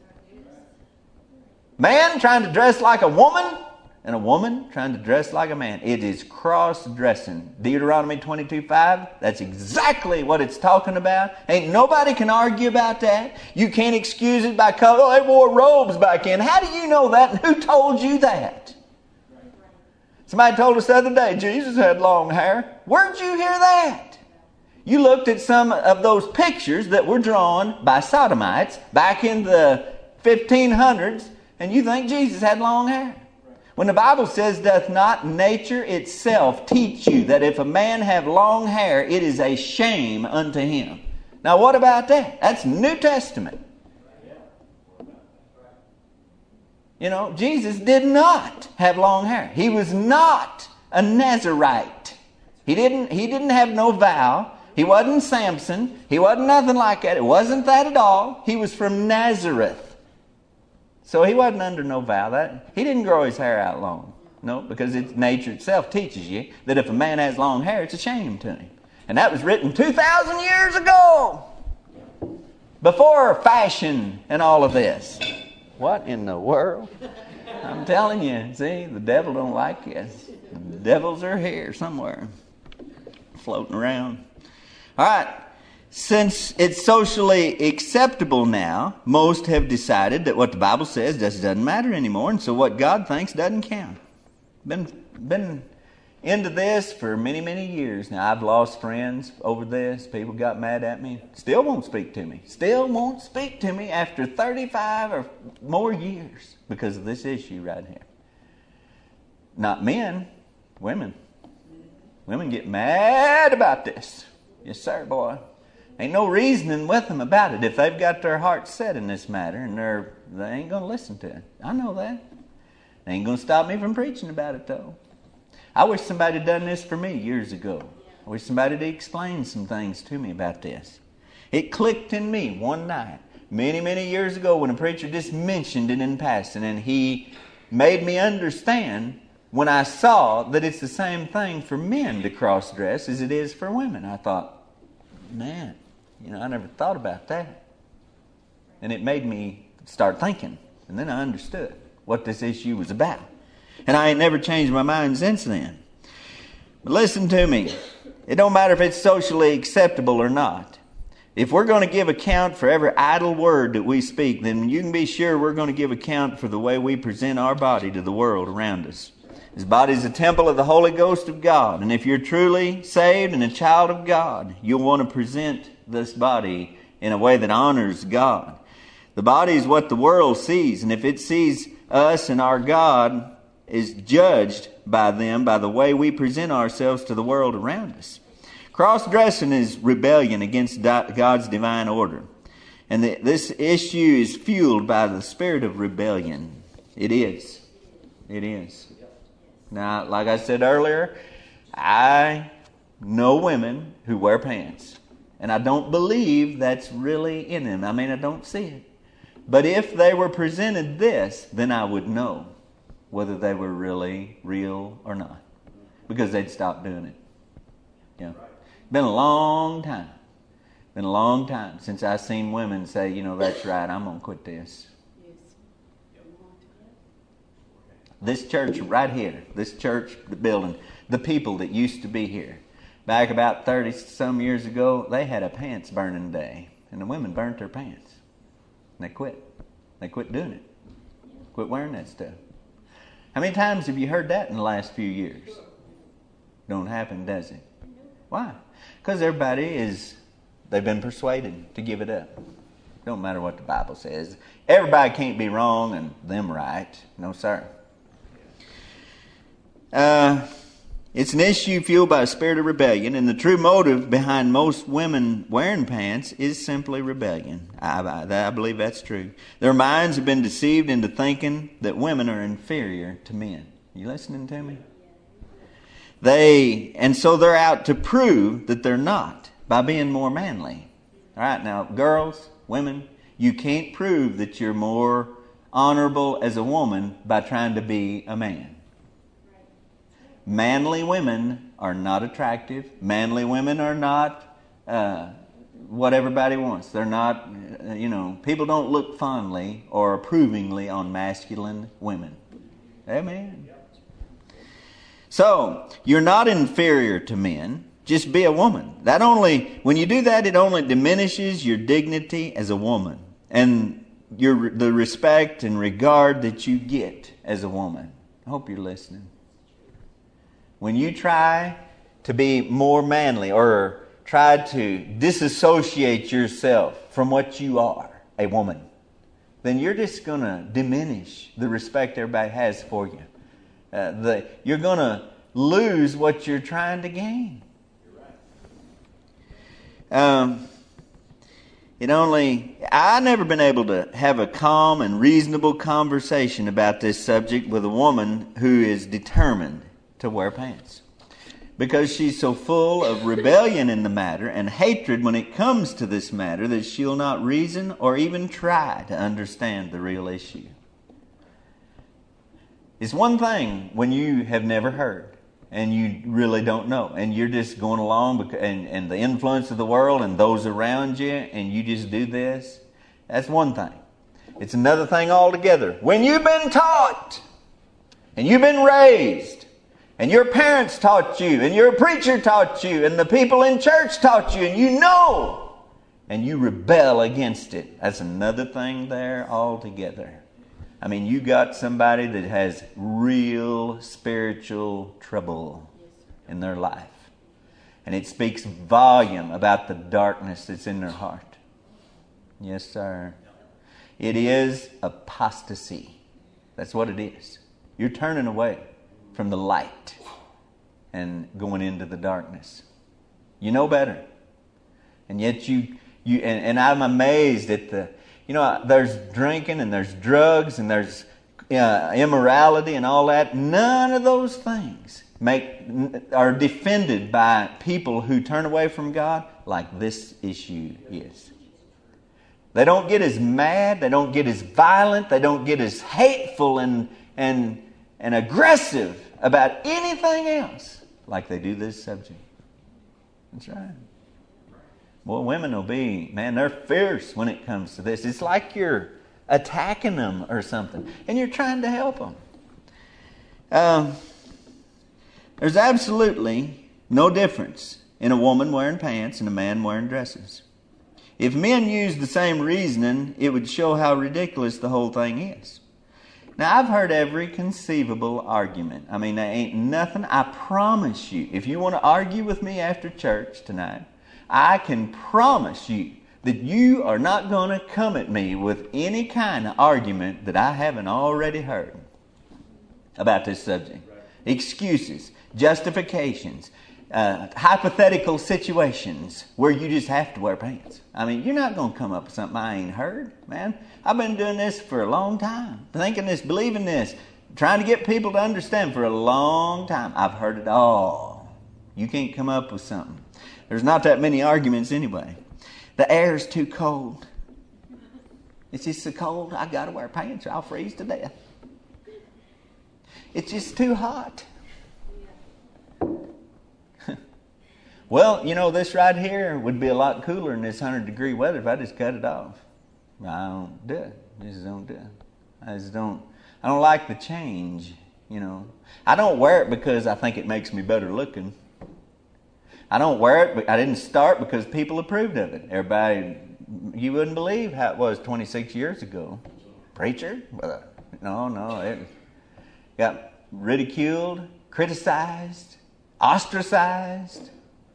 A: Man trying to dress like a woman and a woman trying to dress like a man. It is cross-dressing. Deuteronomy twenty-two five, that's exactly what it's talking about. Ain't nobody can argue about that. You can't excuse it by calling, oh, they wore robes back in. How do you know that and who told you that? Somebody told us the other day Jesus had long hair. Where'd you hear that? You looked at some of those pictures that were drawn by sodomites back in the fifteen hundreds, and you think Jesus had long hair. When the Bible says, doth not nature itself teach you that if a man have long hair, it is a shame unto him? Now what about that? That's New Testament. You know, Jesus did not have long hair. He was not a Nazarite. He didn't, he didn't have no vow. He wasn't Samson. He wasn't nothing like that. It wasn't that at all. He was from Nazareth. So he wasn't under no vow. That, he didn't grow his hair out long. No, because it's, nature itself teaches you that if a man has long hair, it's a shame to him. And that was written two thousand years ago. Before fashion and all of this. What in the world? I'm telling you, see, the devil don't like us. The devils are here somewhere, floating around. All right. Since it's socially acceptable now, most have decided that what the Bible says just doesn't matter anymore, and so what God thinks doesn't count. Been been into this for many, many years now. I've lost friends over this. People got mad at me. Still won't speak to me. Still won't speak to me after thirty-five or more years because of this issue right here. Not men, women. Women get mad about this. Yes, sir, boy. Ain't no reasoning with them about it. If they've got their heart set in this matter, and they're they ain't going to listen to it. I know that. They ain't going to stop me from preaching about it, though. I wish somebody had done this for me years ago. I wish somebody had explained some things to me about this. It clicked in me one night, many, many years ago, when a preacher just mentioned it in passing, and he made me understand when I saw that it's the same thing for men to cross-dress as it is for women. I thought, man, you know, I never thought about that. And it made me start thinking. And then I understood what this issue was about. And I ain't never changed my mind since then. But listen to me. It don't matter if it's socially acceptable or not. If we're going to give account for every idle word that we speak, then you can be sure we're going to give account for the way we present our body to the world around us. This body is a temple of the Holy Ghost of God. And if you're truly saved and a child of God, you'll want to present this body in a way that honors God. The body is what the world sees. And if it sees us and our God is judged by them by the way we present ourselves to the world around us. Cross-dressing is rebellion against God's divine order. And the, this issue is fueled by the spirit of rebellion. It is. It is. Now, like I said earlier, I know women who wear pants. And I don't believe that's really in them. I mean, I don't see it. But if they were presented this, then I would know whether they were really real or not. Because they'd stop doing it. You know, been a long time. Been a long time since I've seen women say, you know, that's right, I'm going to quit this. This church right here, this church, the building, the people that used to be here, back about thirty some years ago, they had a pants burning day. And the women burnt their pants. And they quit. They quit doing it. Quit wearing that stuff. How many times have you heard that in the last few years? Don't happen, does it? Why? Because everybody is, they've been persuaded to give it up. Don't matter what the Bible says. Everybody can't be wrong and them right. No, sir. Uh, it's an issue fueled by a spirit of rebellion, and the true motive behind most women wearing pants is simply rebellion. I, I, I believe that's true. Their minds have been deceived into thinking that women are inferior to men. You listening to me? They, and so they're out to prove that they're not by being more manly. All right, now, girls, women, you can't prove that you're more honorable as a woman by trying to be a man. Manly women are not attractive. Manly women are not uh, what everybody wants. They're not, uh, you know, people don't look fondly or approvingly on masculine women. Amen. So, you're not inferior to men. Just be a woman. That only, when you do that, it only diminishes your dignity as a woman and your the respect and regard that you get as a woman. I hope you're listening. When you try to be more manly or try to disassociate yourself from what you are, a woman, then you're just going to diminish the respect everybody has for you. Uh, the, you're going to lose what you're trying to gain. Um, it only I've never been able to have a calm and reasonable conversation about this subject with a woman who is determined to wear pants, because she's so full of rebellion in the matter and hatred when it comes to this matter that she'll not reason or even try to understand the real issue. It's one thing when you have never heard and you really don't know, and you're just going along because, and, and the influence of the world and those around you, and you just do this. That's one thing. It's another thing altogether. When you've been taught and you've been raised, and your parents taught you, and your preacher taught you, and the people in church taught you, and you know, and you rebel against it. That's another thing there altogether. I mean, you got somebody that has real spiritual trouble in their life. And it speaks volume about the darkness that's in their heart. Yes, sir. It is apostasy. That's what it is. You're turning away from the light and going into the darkness. You know better. And yet you, you and, and I'm amazed at the, you know, there's drinking and there's drugs and there's uh, immorality and all that. None of those things make are defended by people who turn away from God like this issue is. They don't get as mad. They don't get as violent. They don't get as hateful and and and aggressive about anything else like they do this subject. That's right. Well, women will be, man, they're fierce when it comes to this. It's like you're attacking them or something, and you're trying to help them. Um, there's absolutely no difference in a woman wearing pants and a man wearing dresses. If men used the same reasoning, it would show how ridiculous the whole thing is. Now, I've heard every conceivable argument. I mean, there ain't nothing. I promise you, if you want to argue with me after church tonight, I can promise you that you are not going to come at me with any kind of argument that I haven't already heard about this subject. Excuses, justifications, uh, hypothetical situations where you just have to wear pants. I mean, you're not going to come up with something I ain't heard, man. I've been doing this for a long time, thinking this, believing this, trying to get people to understand for a long time. I've heard it all. You can't come up with something. There's not that many arguments anyway. The air's too cold. It's just so cold, I got to wear pants or I'll freeze to death. It's just too hot. Well, you know, this right here would be a lot cooler in this one hundred degree weather if I just cut it off. I don't do it. I just don't do it. I just don't, I don't like the change, you know. I don't wear it because I think it makes me better looking. I don't wear it, but I didn't start because people approved of it. Everybody, you wouldn't believe how it was twenty-six years ago. Preacher? No, no. It got ridiculed, criticized, ostracized.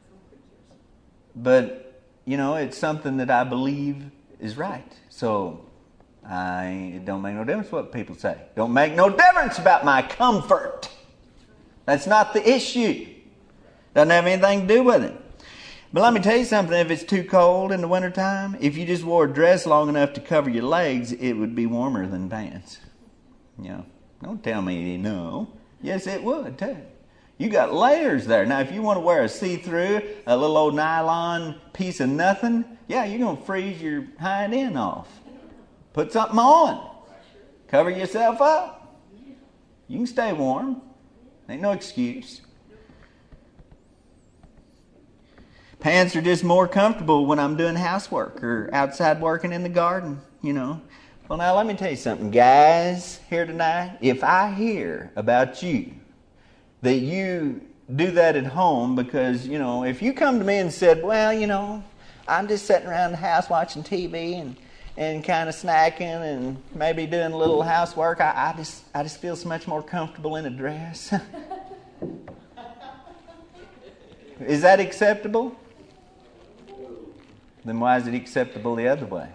A: But, you know, it's something that I believe is right. So, I, it don't make no difference what people say. Don't make no difference about my comfort. That's not the issue. Doesn't have anything to do with it. But let me tell you something. If it's too cold in the wintertime, if you just wore a dress long enough to cover your legs, it would be warmer than pants. You know, don't tell me no. Yes, it would too. You got layers there. Now, if you want to wear a see-through, a little old nylon piece of nothing, yeah, you're going to freeze your hind end off. Put something on. Cover yourself up. You can stay warm. Ain't no excuse. Pants are just more comfortable when I'm doing housework or outside working in the garden, you know. Well, now, let me tell you something, guys, here tonight. If I hear about you, that you do that at home because, you know, if you come to me and said, well, you know, I'm just sitting around the house watching T V and, and kind of snacking and maybe doing a little housework, I, I just I just feel so much more comfortable in a dress. Is that acceptable? then why is it acceptable the other way?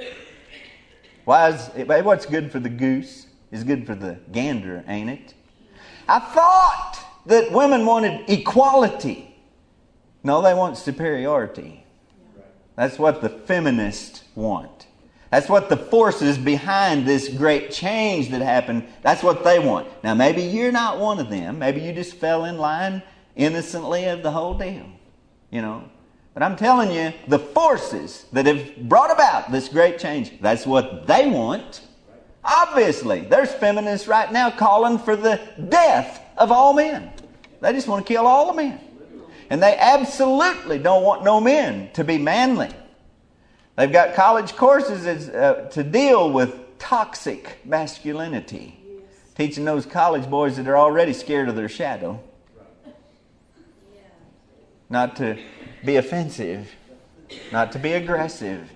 A: Why is it, what's good for the goose is good for the gander, ain't it? I thought that women wanted equality. No, they want superiority. That's what the feminists want. That's what the forces behind this great change that happened, that's what they want. Now, maybe you're not one of them. Maybe you just fell in line innocently of the whole deal. You know. But I'm telling you, the forces that have brought about this great change, that's what they want. Obviously, there's feminists right now calling for the death of all men. They just want to kill all the men. And they absolutely don't want no men to be manly. They've got college courses as, uh, to deal with toxic masculinity. Yes. Teaching those college boys that are already scared of their shadow. Yeah. Not to be offensive. Not to be aggressive.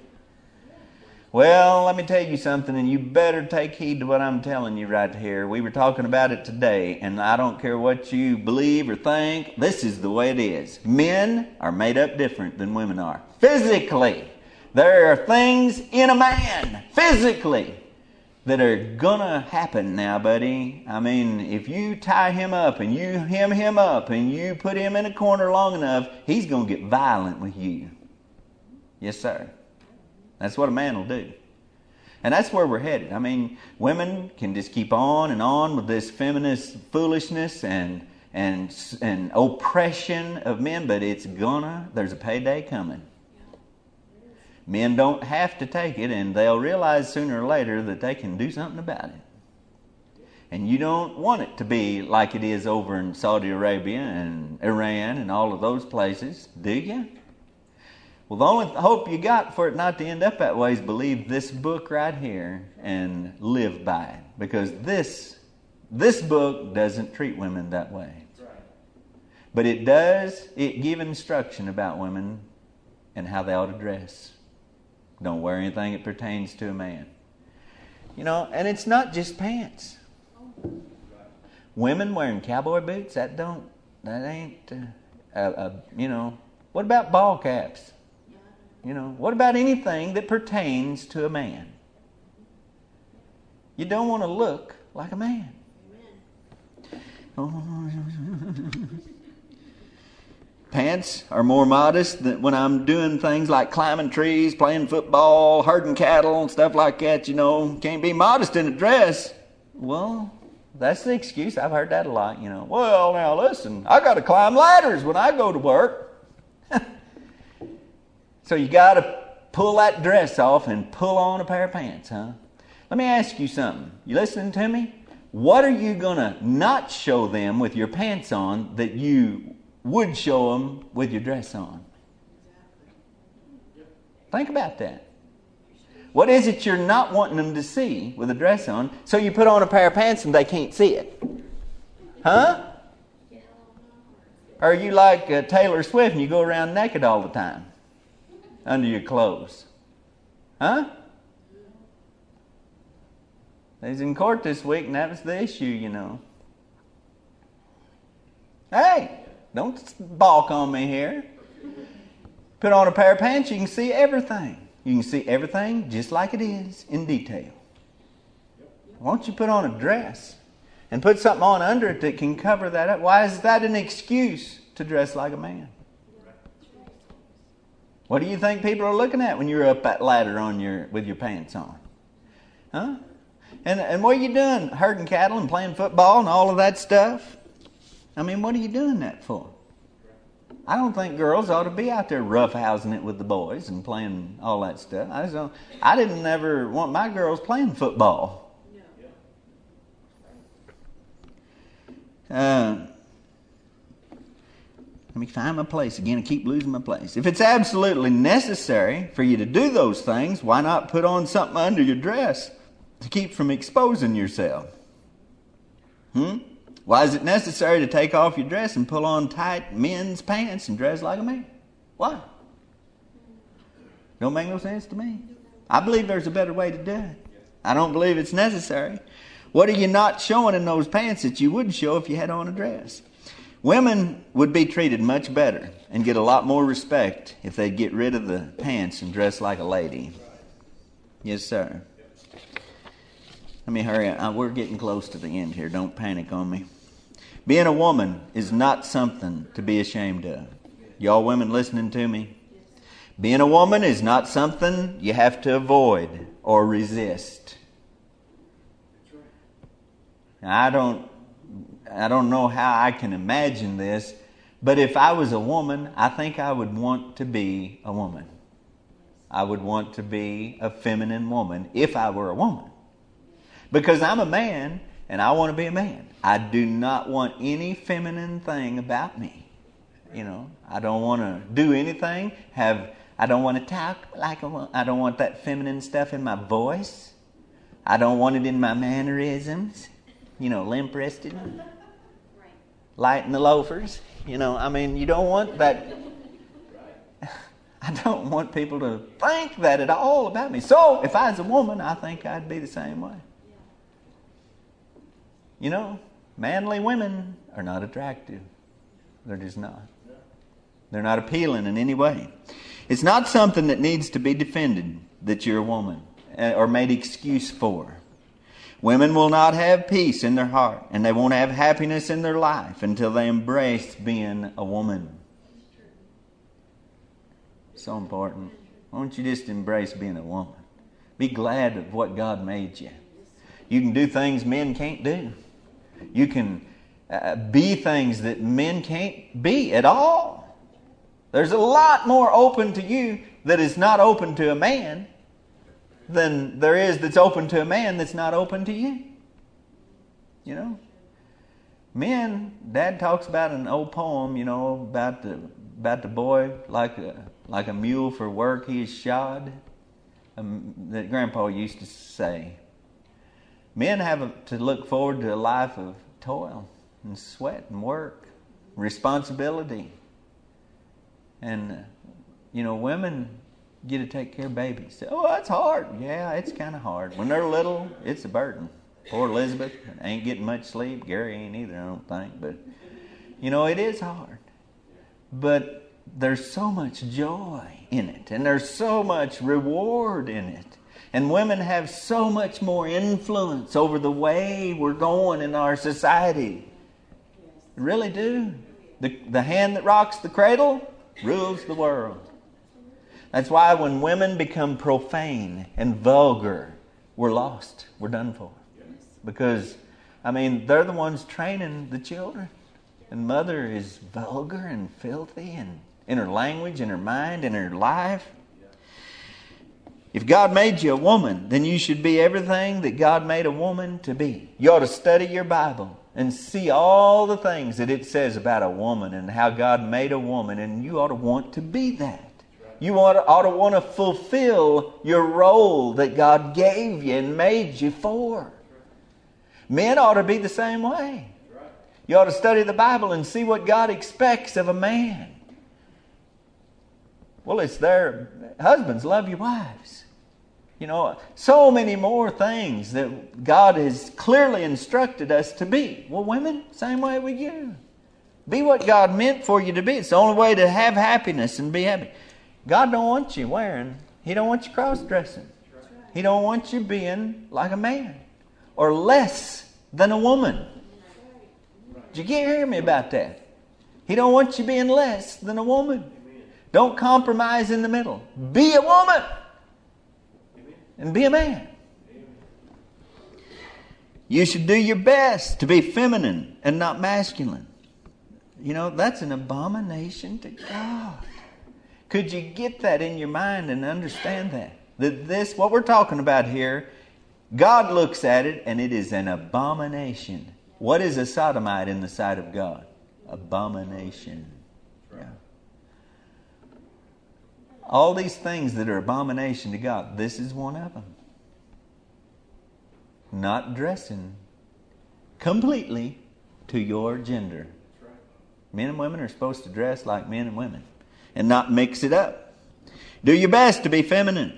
A: Well, let me tell you something, and you better take heed to what I'm telling you right here. We were talking about it today, and I don't care what you believe or think. This is the way it is. Men are made up different than women are. Physically. There are things in a man, physically, that are gonna happen now, buddy. I mean, if you tie him up and you hem him up and you put him in a corner long enough, he's gonna get violent with you. Yes, sir. That's what a man will do. And that's where we're headed. I mean, women can just keep on and on with this feminist foolishness and and and oppression of men, but it's gonna, there's a payday coming. Men don't have to take it, and they'll realize sooner or later that they can do something about it. And you don't want it to be like it is over in Saudi Arabia and Iran and all of those places, do you? Well, the only hope you got for it not to end up that way is believe this book right here and live by it. Because this, this book doesn't treat women that way. But it does, it give instruction about women and how they ought to dress. Don't wear anything that pertains to a man. You know, and it's not just pants. Women wearing cowboy boots, that don't, that ain't, uh, uh, uh, you know. What about ball caps? You know, what about anything that pertains to a man? You don't want to look like a man. Amen. Pants are more modest than when I'm doing things like climbing trees, playing football, herding cattle, and stuff like that. You know, can't be modest in a dress. Well, that's the excuse. I've heard that a lot. You know, well, now listen, I got to climb ladders when I go to work. So you got to pull that dress off and pull on a pair of pants, huh? Let me ask you something. You listening to me? What are you going to not show them with your pants on that you would show them with your dress on? Think about that. What is it you're not wanting them to see with a dress on, so you put on a pair of pants and they can't see it? Huh? Or are you like uh, Taylor Swift and you go around naked all the time under your clothes? Huh? They was in court this week and that was the issue, you know. Hey! Don't balk on me here. Put on a pair of pants, you can see everything. You can see everything just like it is in detail. Why don't you put on a dress and put something on under it that can cover that up? Why is that an excuse to dress like a man? What do you think people are looking at when you're up that ladder on your with your pants on? Huh? And and what are you doing? Herding cattle and playing football and all of that stuff? I mean, what are you doing that for? I don't think girls ought to be out there roughhousing it with the boys and playing all that stuff. I just don't, I didn't ever want my girls playing football. Uh, let me find my place again. I keep losing my place. If it's absolutely necessary for you to do those things, why not put on something under your dress to keep from exposing yourself? Hmm? Why is it necessary to take off your dress and pull on tight men's pants and dress like a man? Why? Don't make no sense to me. I believe there's a better way to do it. I don't believe it's necessary. What are you not showing in those pants that you wouldn't show if you had on a dress? Women would be treated much better and get a lot more respect if they'd get rid of the pants and dress like a lady. Yes, sir. Let me hurry up. We're getting close to the end here. Don't panic on me. Being a woman is not something to be ashamed of. Y'all women listening to me? Being a woman is not something you have to avoid or resist. Now, I don't I don't know how I can imagine this, but if I was a woman, I think I would want to be a woman. I would want to be a feminine woman if I were a woman. Because I'm a man and I want to be a man. I do not want any feminine thing about me. You know, I don't want to do anything, have I don't want to talk like a woman. I don't want that feminine stuff in my voice. I don't want it in my mannerisms. You know, limp-wristed, light in the loafers. You know, I mean, you don't want that. I don't want people to think that at all about me. So, if I was a woman, I think I'd be the same way. You know, manly women are not attractive. They're just not. They're not appealing in any way. It's not something that needs to be defended that you're a woman or made excuse for. Women will not have peace in their heart, and they won't have happiness in their life until they embrace being a woman. So important. Why don't you just embrace being a woman? Be glad of what God made you. You can do things men can't do. You can uh, be things that men can't be at all. There's a lot more open to you that is not open to a man than there is that's open to a man that's not open to you. You know? Men, Dad talks about an old poem, you know, about the about the boy like a like a mule for work he is shod. Um, that Grandpa used to say. Men have a, to look forward to a life of toil and sweat and work, responsibility. And, uh, you know, women get to take care of babies. Oh, that's hard. Yeah, it's kind of hard. When they're little, it's a burden. Poor Elizabeth ain't getting much sleep. Gary ain't either, I don't think. But, you know, it is hard. But there's so much joy in it. And there's so much reward in it. And women have so much more influence over the way we're going in our society. They really do. The, the hand that rocks the cradle rules the world. That's why when women become profane and vulgar, we're lost. We're done for. Because, I mean, they're the ones training the children. And mother is vulgar and filthy and in her language, in her mind, in her life. If God made you a woman, then you should be everything that God made a woman to be. You ought to study your Bible and see all the things that it says about a woman and how God made a woman, and you ought to want to be that. You ought to, ought to want to fulfill your role that God gave you and made you for. Men ought to be the same way. You ought to study the Bible and see what God expects of a man. Well, it's there. Husbands, love your wives. You know, so many more things that God has clearly instructed us to be. Well, women, same way with you. Be what God meant for you to be. It's the only way to have happiness and be happy. God don't want you wearing, He don't want you cross-dressing. He don't want you being like a man or less than a woman. Did you hear me about that? He don't want you being less than a woman. Don't compromise in the middle. Be a woman and be a man. You should do your best to be feminine and not masculine. You know, that's an abomination to God. Could you get that in your mind and understand that? That this, what we're talking about here, God looks at it and it is an abomination. What is a sodomite in the sight of God? Abomination. Yeah. All these things that are abomination to God, this is one of them. Not dressing completely to your gender. Men and women are supposed to dress like men and women and not mix it up. Do your best to be feminine.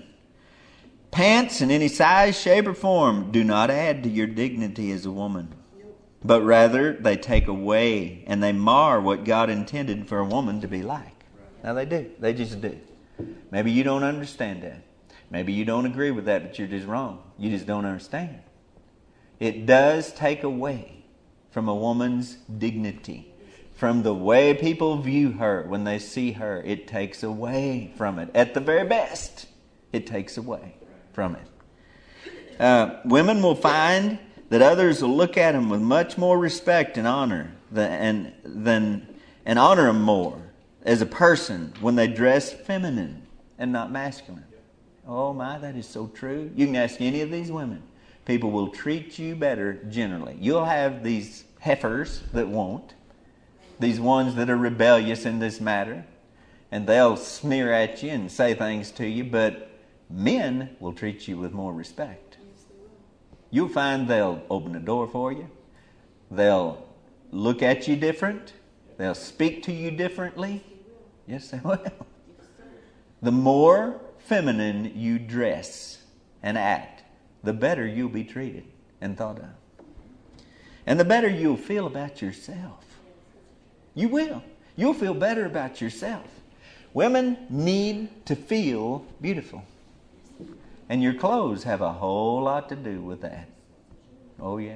A: Pants in any size, shape, or form do not add to your dignity as a woman. but rather they take away and they mar what God intended for a woman to be like. Now they do. They just do. Maybe you don't understand that. Maybe you don't agree with that, but you're just wrong. You just don't understand. It does take away from a woman's dignity. From the way people view her when they see her, it takes away from it. At the very best, it takes away from it. Uh, women will find that others will look at them with much more respect and honor than, and, than, and honor them more as a person when they dress feminine and not masculine. Oh my, that is so true. You can ask any of these women. People will treat you better generally. You'll have these heifers that won't. These ones that are rebellious in this matter. And they'll sneer at you and say things to you. But men will treat you with more respect. You'll find they'll open the door for you. They'll look at you different. They'll speak to you differently. Yes, they will. The more feminine you dress and act, the better you'll be treated and thought of. And the better you'll feel about yourself. You will. You'll feel better about yourself. Women need to feel beautiful. And your clothes have a whole lot to do with that. Oh yeah.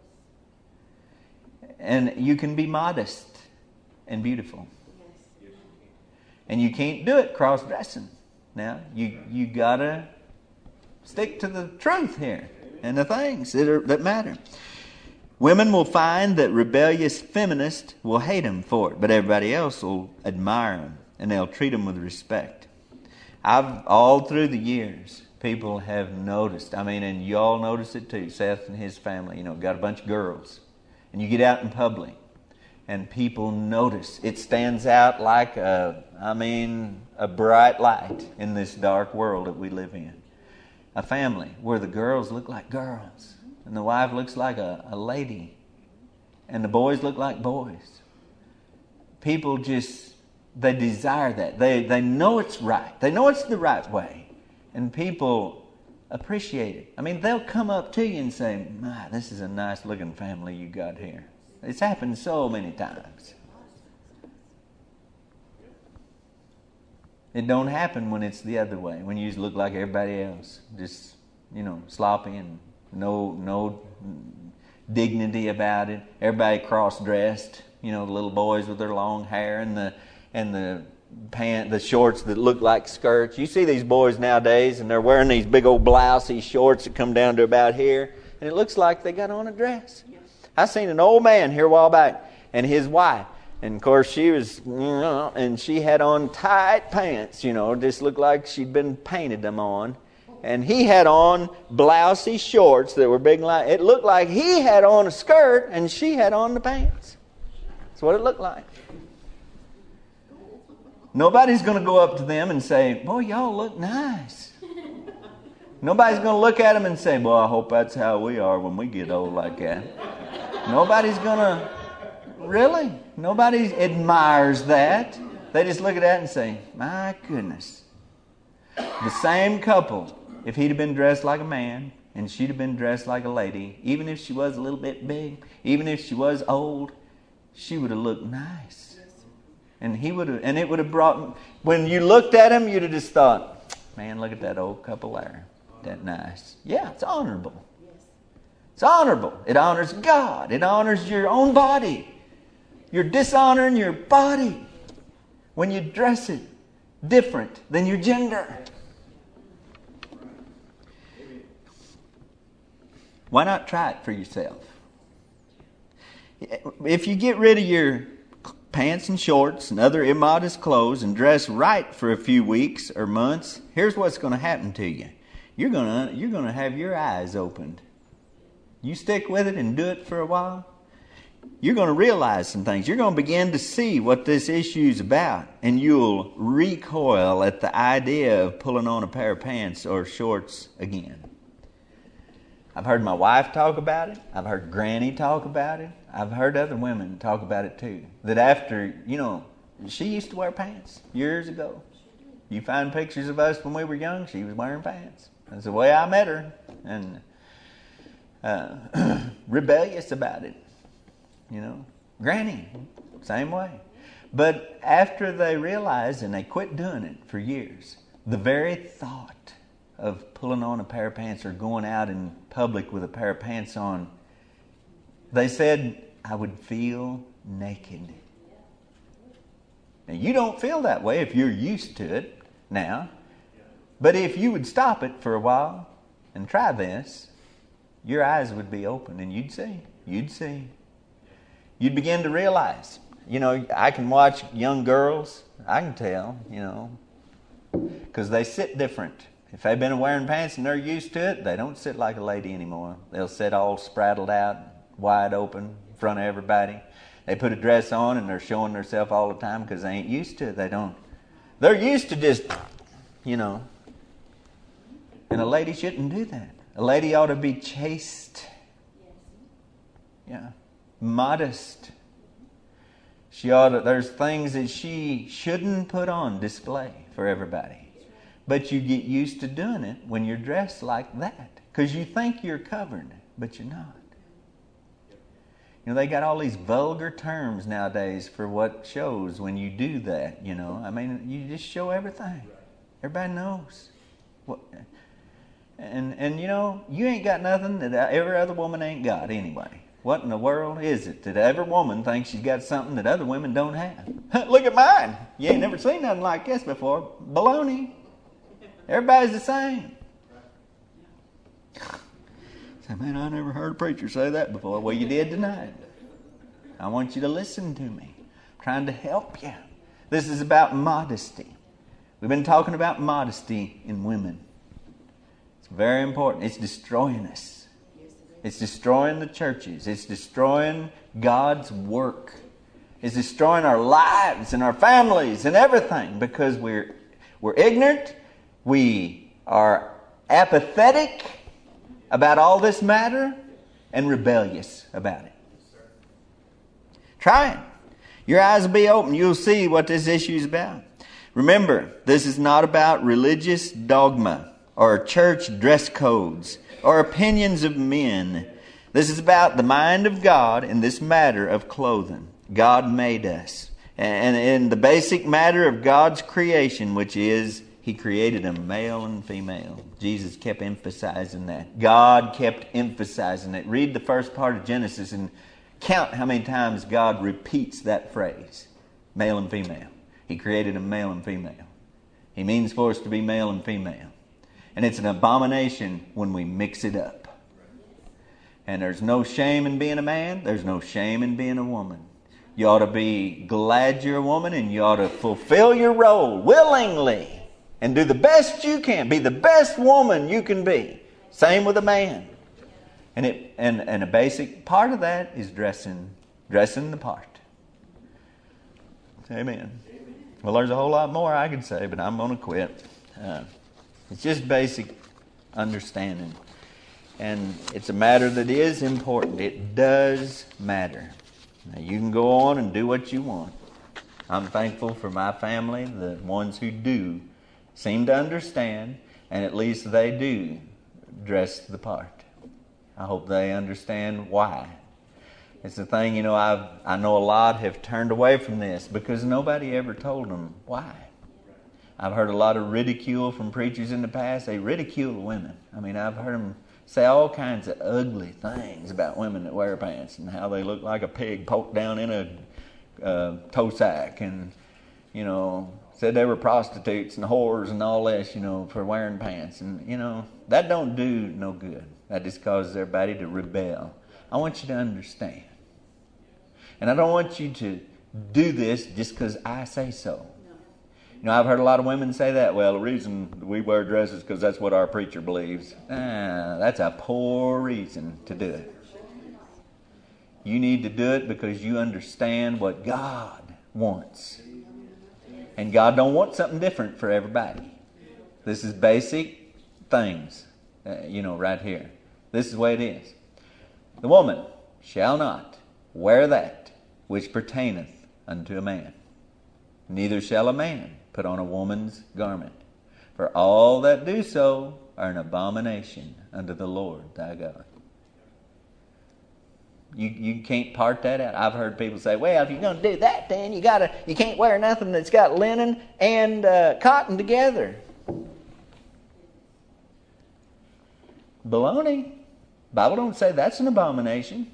A: And you can be modest and beautiful. And you can't do it cross-dressing. Now, you you gotta stick to the truth here and the things that are, that matter. Women will find that rebellious feminists will hate them for it, but everybody else will admire them and they'll treat them with respect. I've all through the years, people have noticed. I mean, and y'all notice it too. Seth and his family, you know, got a bunch of girls, and you get out in public, and people notice. It stands out like a, I mean, a bright light in this dark world that we live in. A family where the girls look like girls, and the wife looks like a, a lady, and the boys look like boys. People just, they desire that. They they know it's right. They know it's the right way. And people appreciate it. I mean, they'll come up to you and say, "My, this is a nice looking family you got here." It's happened so many times. It don't happen when it's the other way. When you just look like everybody else. Just, you know, sloppy and no no dignity about it. Everybody cross-dressed. You know, the little boys with their long hair and the and the pant, the shorts that look like skirts. You see these boys nowadays and they're wearing these big old blousey shorts that come down to about here. And it looks like they got on a dress. I seen an old man here a while back and his wife. And of course she was, you know, and she had on tight pants, you know, just looked like she'd been painted them on. And he had on blousey shorts that were big like, it looked like he had on a skirt and she had on the pants. That's what it looked like. Nobody's going to go up to them and say, "Boy, y'all look nice." Nobody's going to look at them and say, "Boy, I hope that's how we are when we get old like that." Nobody's going to, really? Nobody admires that. They just look at that and say, "My goodness." The same couple, if he'd have been dressed like a man and she'd have been dressed like a lady, even if she was a little bit big, even if she was old, she would have looked nice. And he would have, and it would have brought, when you looked at him, you'd have just thought, "Man, look at that old couple there. That nice." Yeah, it's honorable. It's honorable. It honors God. It honors your own body. You're dishonoring your body when you dress it different than your gender. Why not try it for yourself? If you get rid of your pants and shorts and other immodest clothes and dress right for a few weeks or months, here's what's going to happen to you. You're going to you're going to have your eyes opened. You stick with it and do it for a while, you're going to realize some things. You're going to begin to see what this issue is about, and you'll recoil at the idea of pulling on a pair of pants or shorts again. I've heard my wife talk about it. I've heard Granny talk about it. I've heard other women talk about it too. That after, you know, she used to wear pants years ago. You find pictures of us when we were young, she was wearing pants. That's the way I met her. And uh, rebellious about it. you know. Granny, same way. But after they realized and they quit doing it for years, the very thought of pulling on a pair of pants or going out in public with a pair of pants on, they said, I would feel naked. Now, you don't feel that way if you're used to it now. But if you would stop it for a while and try this, your eyes would be open and you'd see. You'd see. You'd begin to realize. You know, I can watch young girls. I can tell, you know, because they sit different. If they've been wearing pants and they're used to it, they don't sit like a lady anymore. They'll sit all spraddled out, wide open, in front of everybody. They put a dress on and they're showing themselves all the time because they ain't used to it. They don't. They're used to just, you know. And a lady shouldn't do that. A lady ought to be chaste. Yeah. Modest. She ought to, there's things that she shouldn't put on display for everybody. But you get used to doing it when you're dressed like that. Because you think you're covered, but you're not. You know, they got all these vulgar terms nowadays for what shows when you do that, you know. I mean, you just show everything. Everybody knows. What, and, and, you know, you ain't got nothing that every other woman ain't got anyway. What in the world is it that every woman thinks she's got something that other women don't have? Look at mine. You ain't never seen nothing like this before. Baloney. Everybody's the same. Say, man, I never heard a preacher say that before. Well, you did tonight. I want you to listen to me. I'm trying to help you. This is about modesty. We've been talking about modesty in women. It's very important. It's destroying us. It's destroying the churches. It's destroying God's work. It's destroying our lives and our families and everything because we're we're ignorant. We are apathetic about all this matter and rebellious about it. Try it. Your eyes will be open. You'll see what this issue is about. Remember, this is not about religious dogma or church dress codes or opinions of men. This is about the mind of God in this matter of clothing. God made us. And in the basic matter of God's creation, which is He created them male and female. Jesus kept emphasizing that. God kept emphasizing it. Read the first part of Genesis and count how many times God repeats that phrase. Male and female. He created them male and female. He means for us to be male and female. And it's an abomination when we mix it up. And there's no shame in being a man. There's no shame in being a woman. You ought to be glad you're a woman and you ought to fulfill your role willingly. And do the best you can. Be the best woman you can be. Same with a man. And it and, and a basic part of that is dressing dressing the part. Amen. Well, there's a whole lot more I could say, but I'm going to quit. Uh, it's just basic understanding. And it's a matter that is important. It does matter. Now, you can go on and do what you want. I'm thankful for my family, the ones who do seem to understand, and at least they do dress the part. I hope they understand why. It's the thing, you know, I've, I know a lot have turned away from this because nobody ever told them why. I've heard a lot of ridicule from preachers in the past. They ridicule women. I mean, I've heard them say all kinds of ugly things about women that wear pants and how they look like a pig poked down in a uh, toe sack, and, you know, said they were prostitutes and whores and all this, you know, for wearing pants. And, you know, that don't do no good. That just causes everybody to rebel. I want you to understand. And I don't want you to do this just because I say so. You know, I've heard a lot of women say that. Well, the reason we wear dresses is because that's what our preacher believes. Ah, that's a poor reason to do it. You need to do it because you understand what God wants. And God don't want something different for everybody. This is basic things, uh, you know, right here. This is the way it is. The woman shall not wear that which pertaineth unto a man. Neither shall a man put on a woman's garment. For all that do so are an abomination unto the Lord thy God. You you can't part that out. I've heard people say, well, if you're going to do that, then you gotta you can't wear nothing that's got linen and uh, cotton together. Baloney. Bible don't say that's an abomination.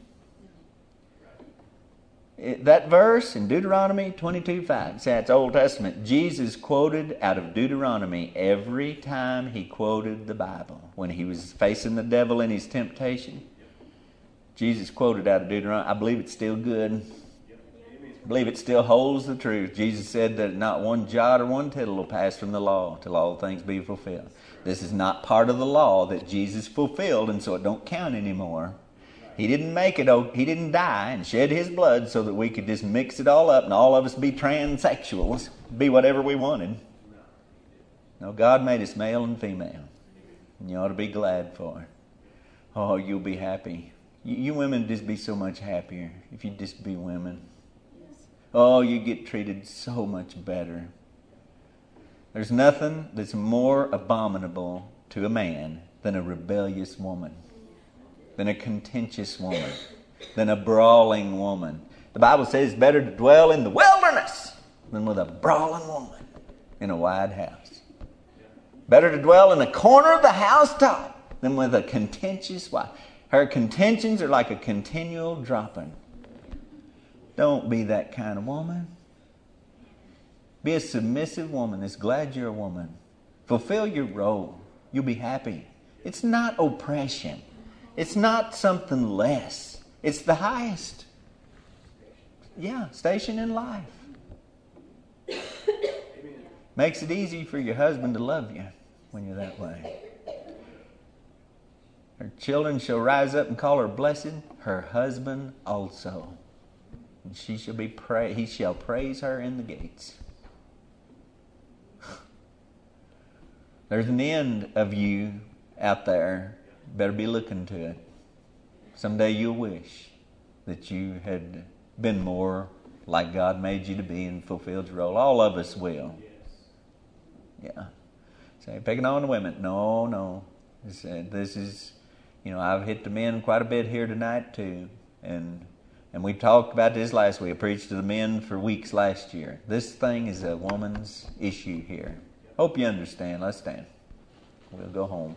A: It, that verse in Deuteronomy twenty-two five, say it's Old Testament. Jesus quoted out of Deuteronomy every time he quoted the Bible. When he was facing the devil in his temptation, Jesus quoted out of Deuteronomy. I believe it's still good. I believe it still holds the truth. Jesus said that not one jot or one tittle will pass from the law till all things be fulfilled. This is not part of the law that Jesus fulfilled, and so it don't count anymore. He didn't make it, he didn't die and shed his blood so that we could just mix it all up and all of us be transsexuals, be whatever we wanted. No, God made us male and female. And you ought to be glad for it. Oh, you'll be happy. You, you women just be so much happier if you just be women. Oh, you get treated so much better. There's nothing that's more abominable to a man than a rebellious woman, than a contentious woman, than a brawling woman. The Bible says it's better to dwell in the wilderness than with a brawling woman in a wide house. Better to dwell in the corner of the housetop than with a contentious wife. Her contentions are like a continual dropping. Don't be that kind of woman. Be a submissive woman that's glad you're a woman. Fulfill your role. You'll be happy. It's not oppression. It's not something less. It's the highest. Yeah, station in life. Makes it easy for your husband to love you when you're that way. Her children shall rise up and call her blessed, her husband also. And she shall be pra- he shall praise her in the gates. There's an end of you out there. Better be looking to it. Someday you'll wish that you had been more like God made you to be and fulfilled your role. All of us will. Yeah. Say, picking on the women. No, no. This, uh, this is, you know, I've hit the men quite a bit here tonight too. And and we talked about this last week. I preached to the men for weeks last year. This thing is a woman's issue here. Hope you understand. Let's stand. We'll go home.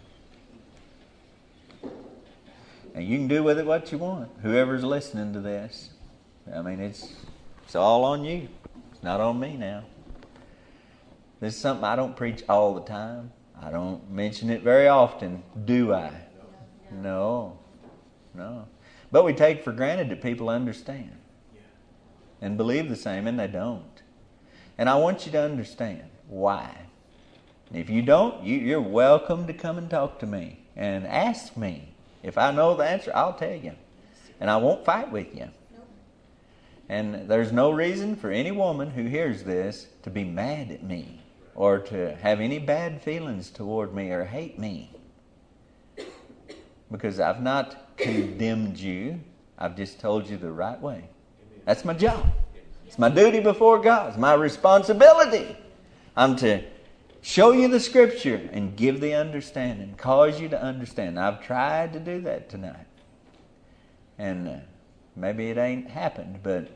A: And you can do with it what you want. Whoever's listening to this. I mean, it's it's all on you. It's not on me now. This is something I don't preach all the time. I don't mention it very often. Do I? No. No. But we take for granted that people understand. And believe the same, and they don't. And I want you to understand why. If you don't, you, you're welcome to come and talk to me and ask me. If I know the answer, I'll tell you. And I won't fight with you. And there's no reason for any woman who hears this to be mad at me or to have any bad feelings toward me or hate me. Because I've not condemned you. I've just told you the right way. That's my job. It's my duty before God. It's my responsibility. I'm to show you the Scripture and give the understanding, cause you to understand. I've tried to do that tonight. And uh, maybe it ain't happened, but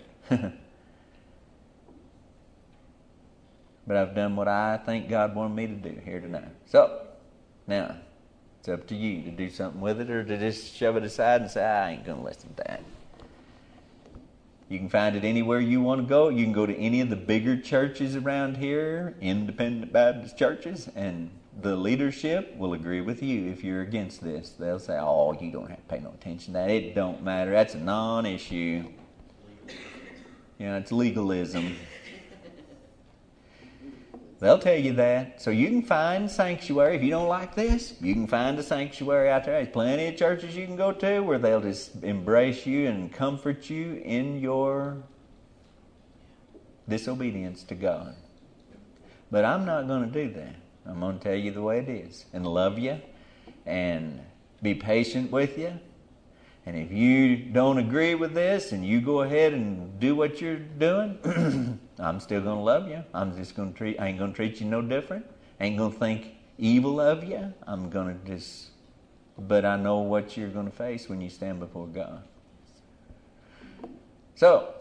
A: but I've done what I think God wanted me to do here tonight. So, now, it's up to you to do something with it or to just shove it aside and say, I ain't going to listen to that. You can find it anywhere you want to go. You can go to any of the bigger churches around here, independent Baptist churches, and the leadership will agree with you if you're against this. They'll say, oh, you don't have to pay no attention to that. It don't matter. That's a non-issue. You know, it's legalism. They'll tell you that. So you can find sanctuary. If you don't like this, you can find a sanctuary out there. There's plenty of churches you can go to where they'll just embrace you and comfort you in your disobedience to God. But I'm not going to do that. I'm going to tell you the way it is and love you and be patient with you. And if you don't agree with this and you go ahead and do what you're doing, I'm still going to love you. I'm just going to treat, I ain't going to treat you no different. I ain't going to think evil of you. I'm going to just, but I know what you're going to face when you stand before God. So,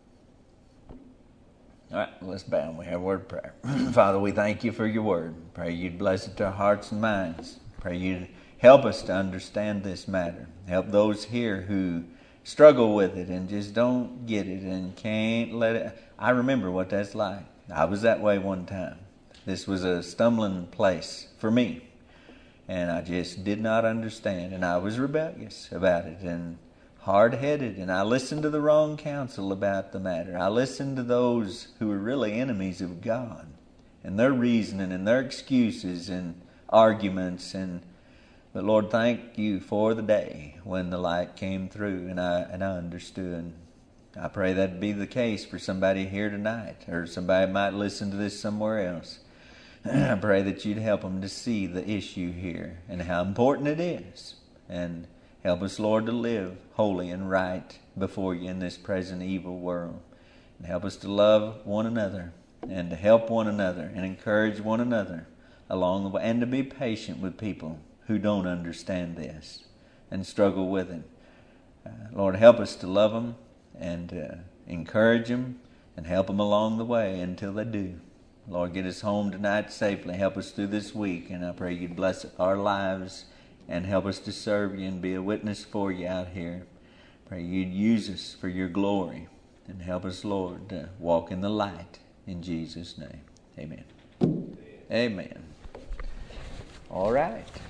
A: all right, let's bow and we have a word of prayer. Father, we thank you for your word. Pray you'd bless it to our hearts and minds. Pray you'd help us to understand this matter. Help those here who struggle with it and just don't get it and can't let it. I remember what that's like. I was that way one time. This was a stumbling place for me. And I just did not understand. And I was rebellious about it and hard-headed. And I listened to the wrong counsel about the matter. I listened to those who were really enemies of God and their reasoning and their excuses and arguments. And but Lord, thank you for the day when the light came through and I and I understood. I pray that be the case for somebody here tonight, or somebody might listen to this somewhere else. I pray that you'd help them to see the issue here and how important it is. And help us, Lord, to live holy and right before you in this present evil world. And help us to love one another and to help one another and encourage one another along the way. And to be patient with people who don't understand this and struggle with it. Uh, Lord, help us to love them and uh, encourage them and help them along the way until they do. Lord, get us home tonight safely. Help us through this week. And I pray you'd bless our lives and help us to serve you and be a witness for you out here. Pray you'd use us for your glory. And help us, Lord, to walk in the light. In Jesus' name, amen. Amen. All right.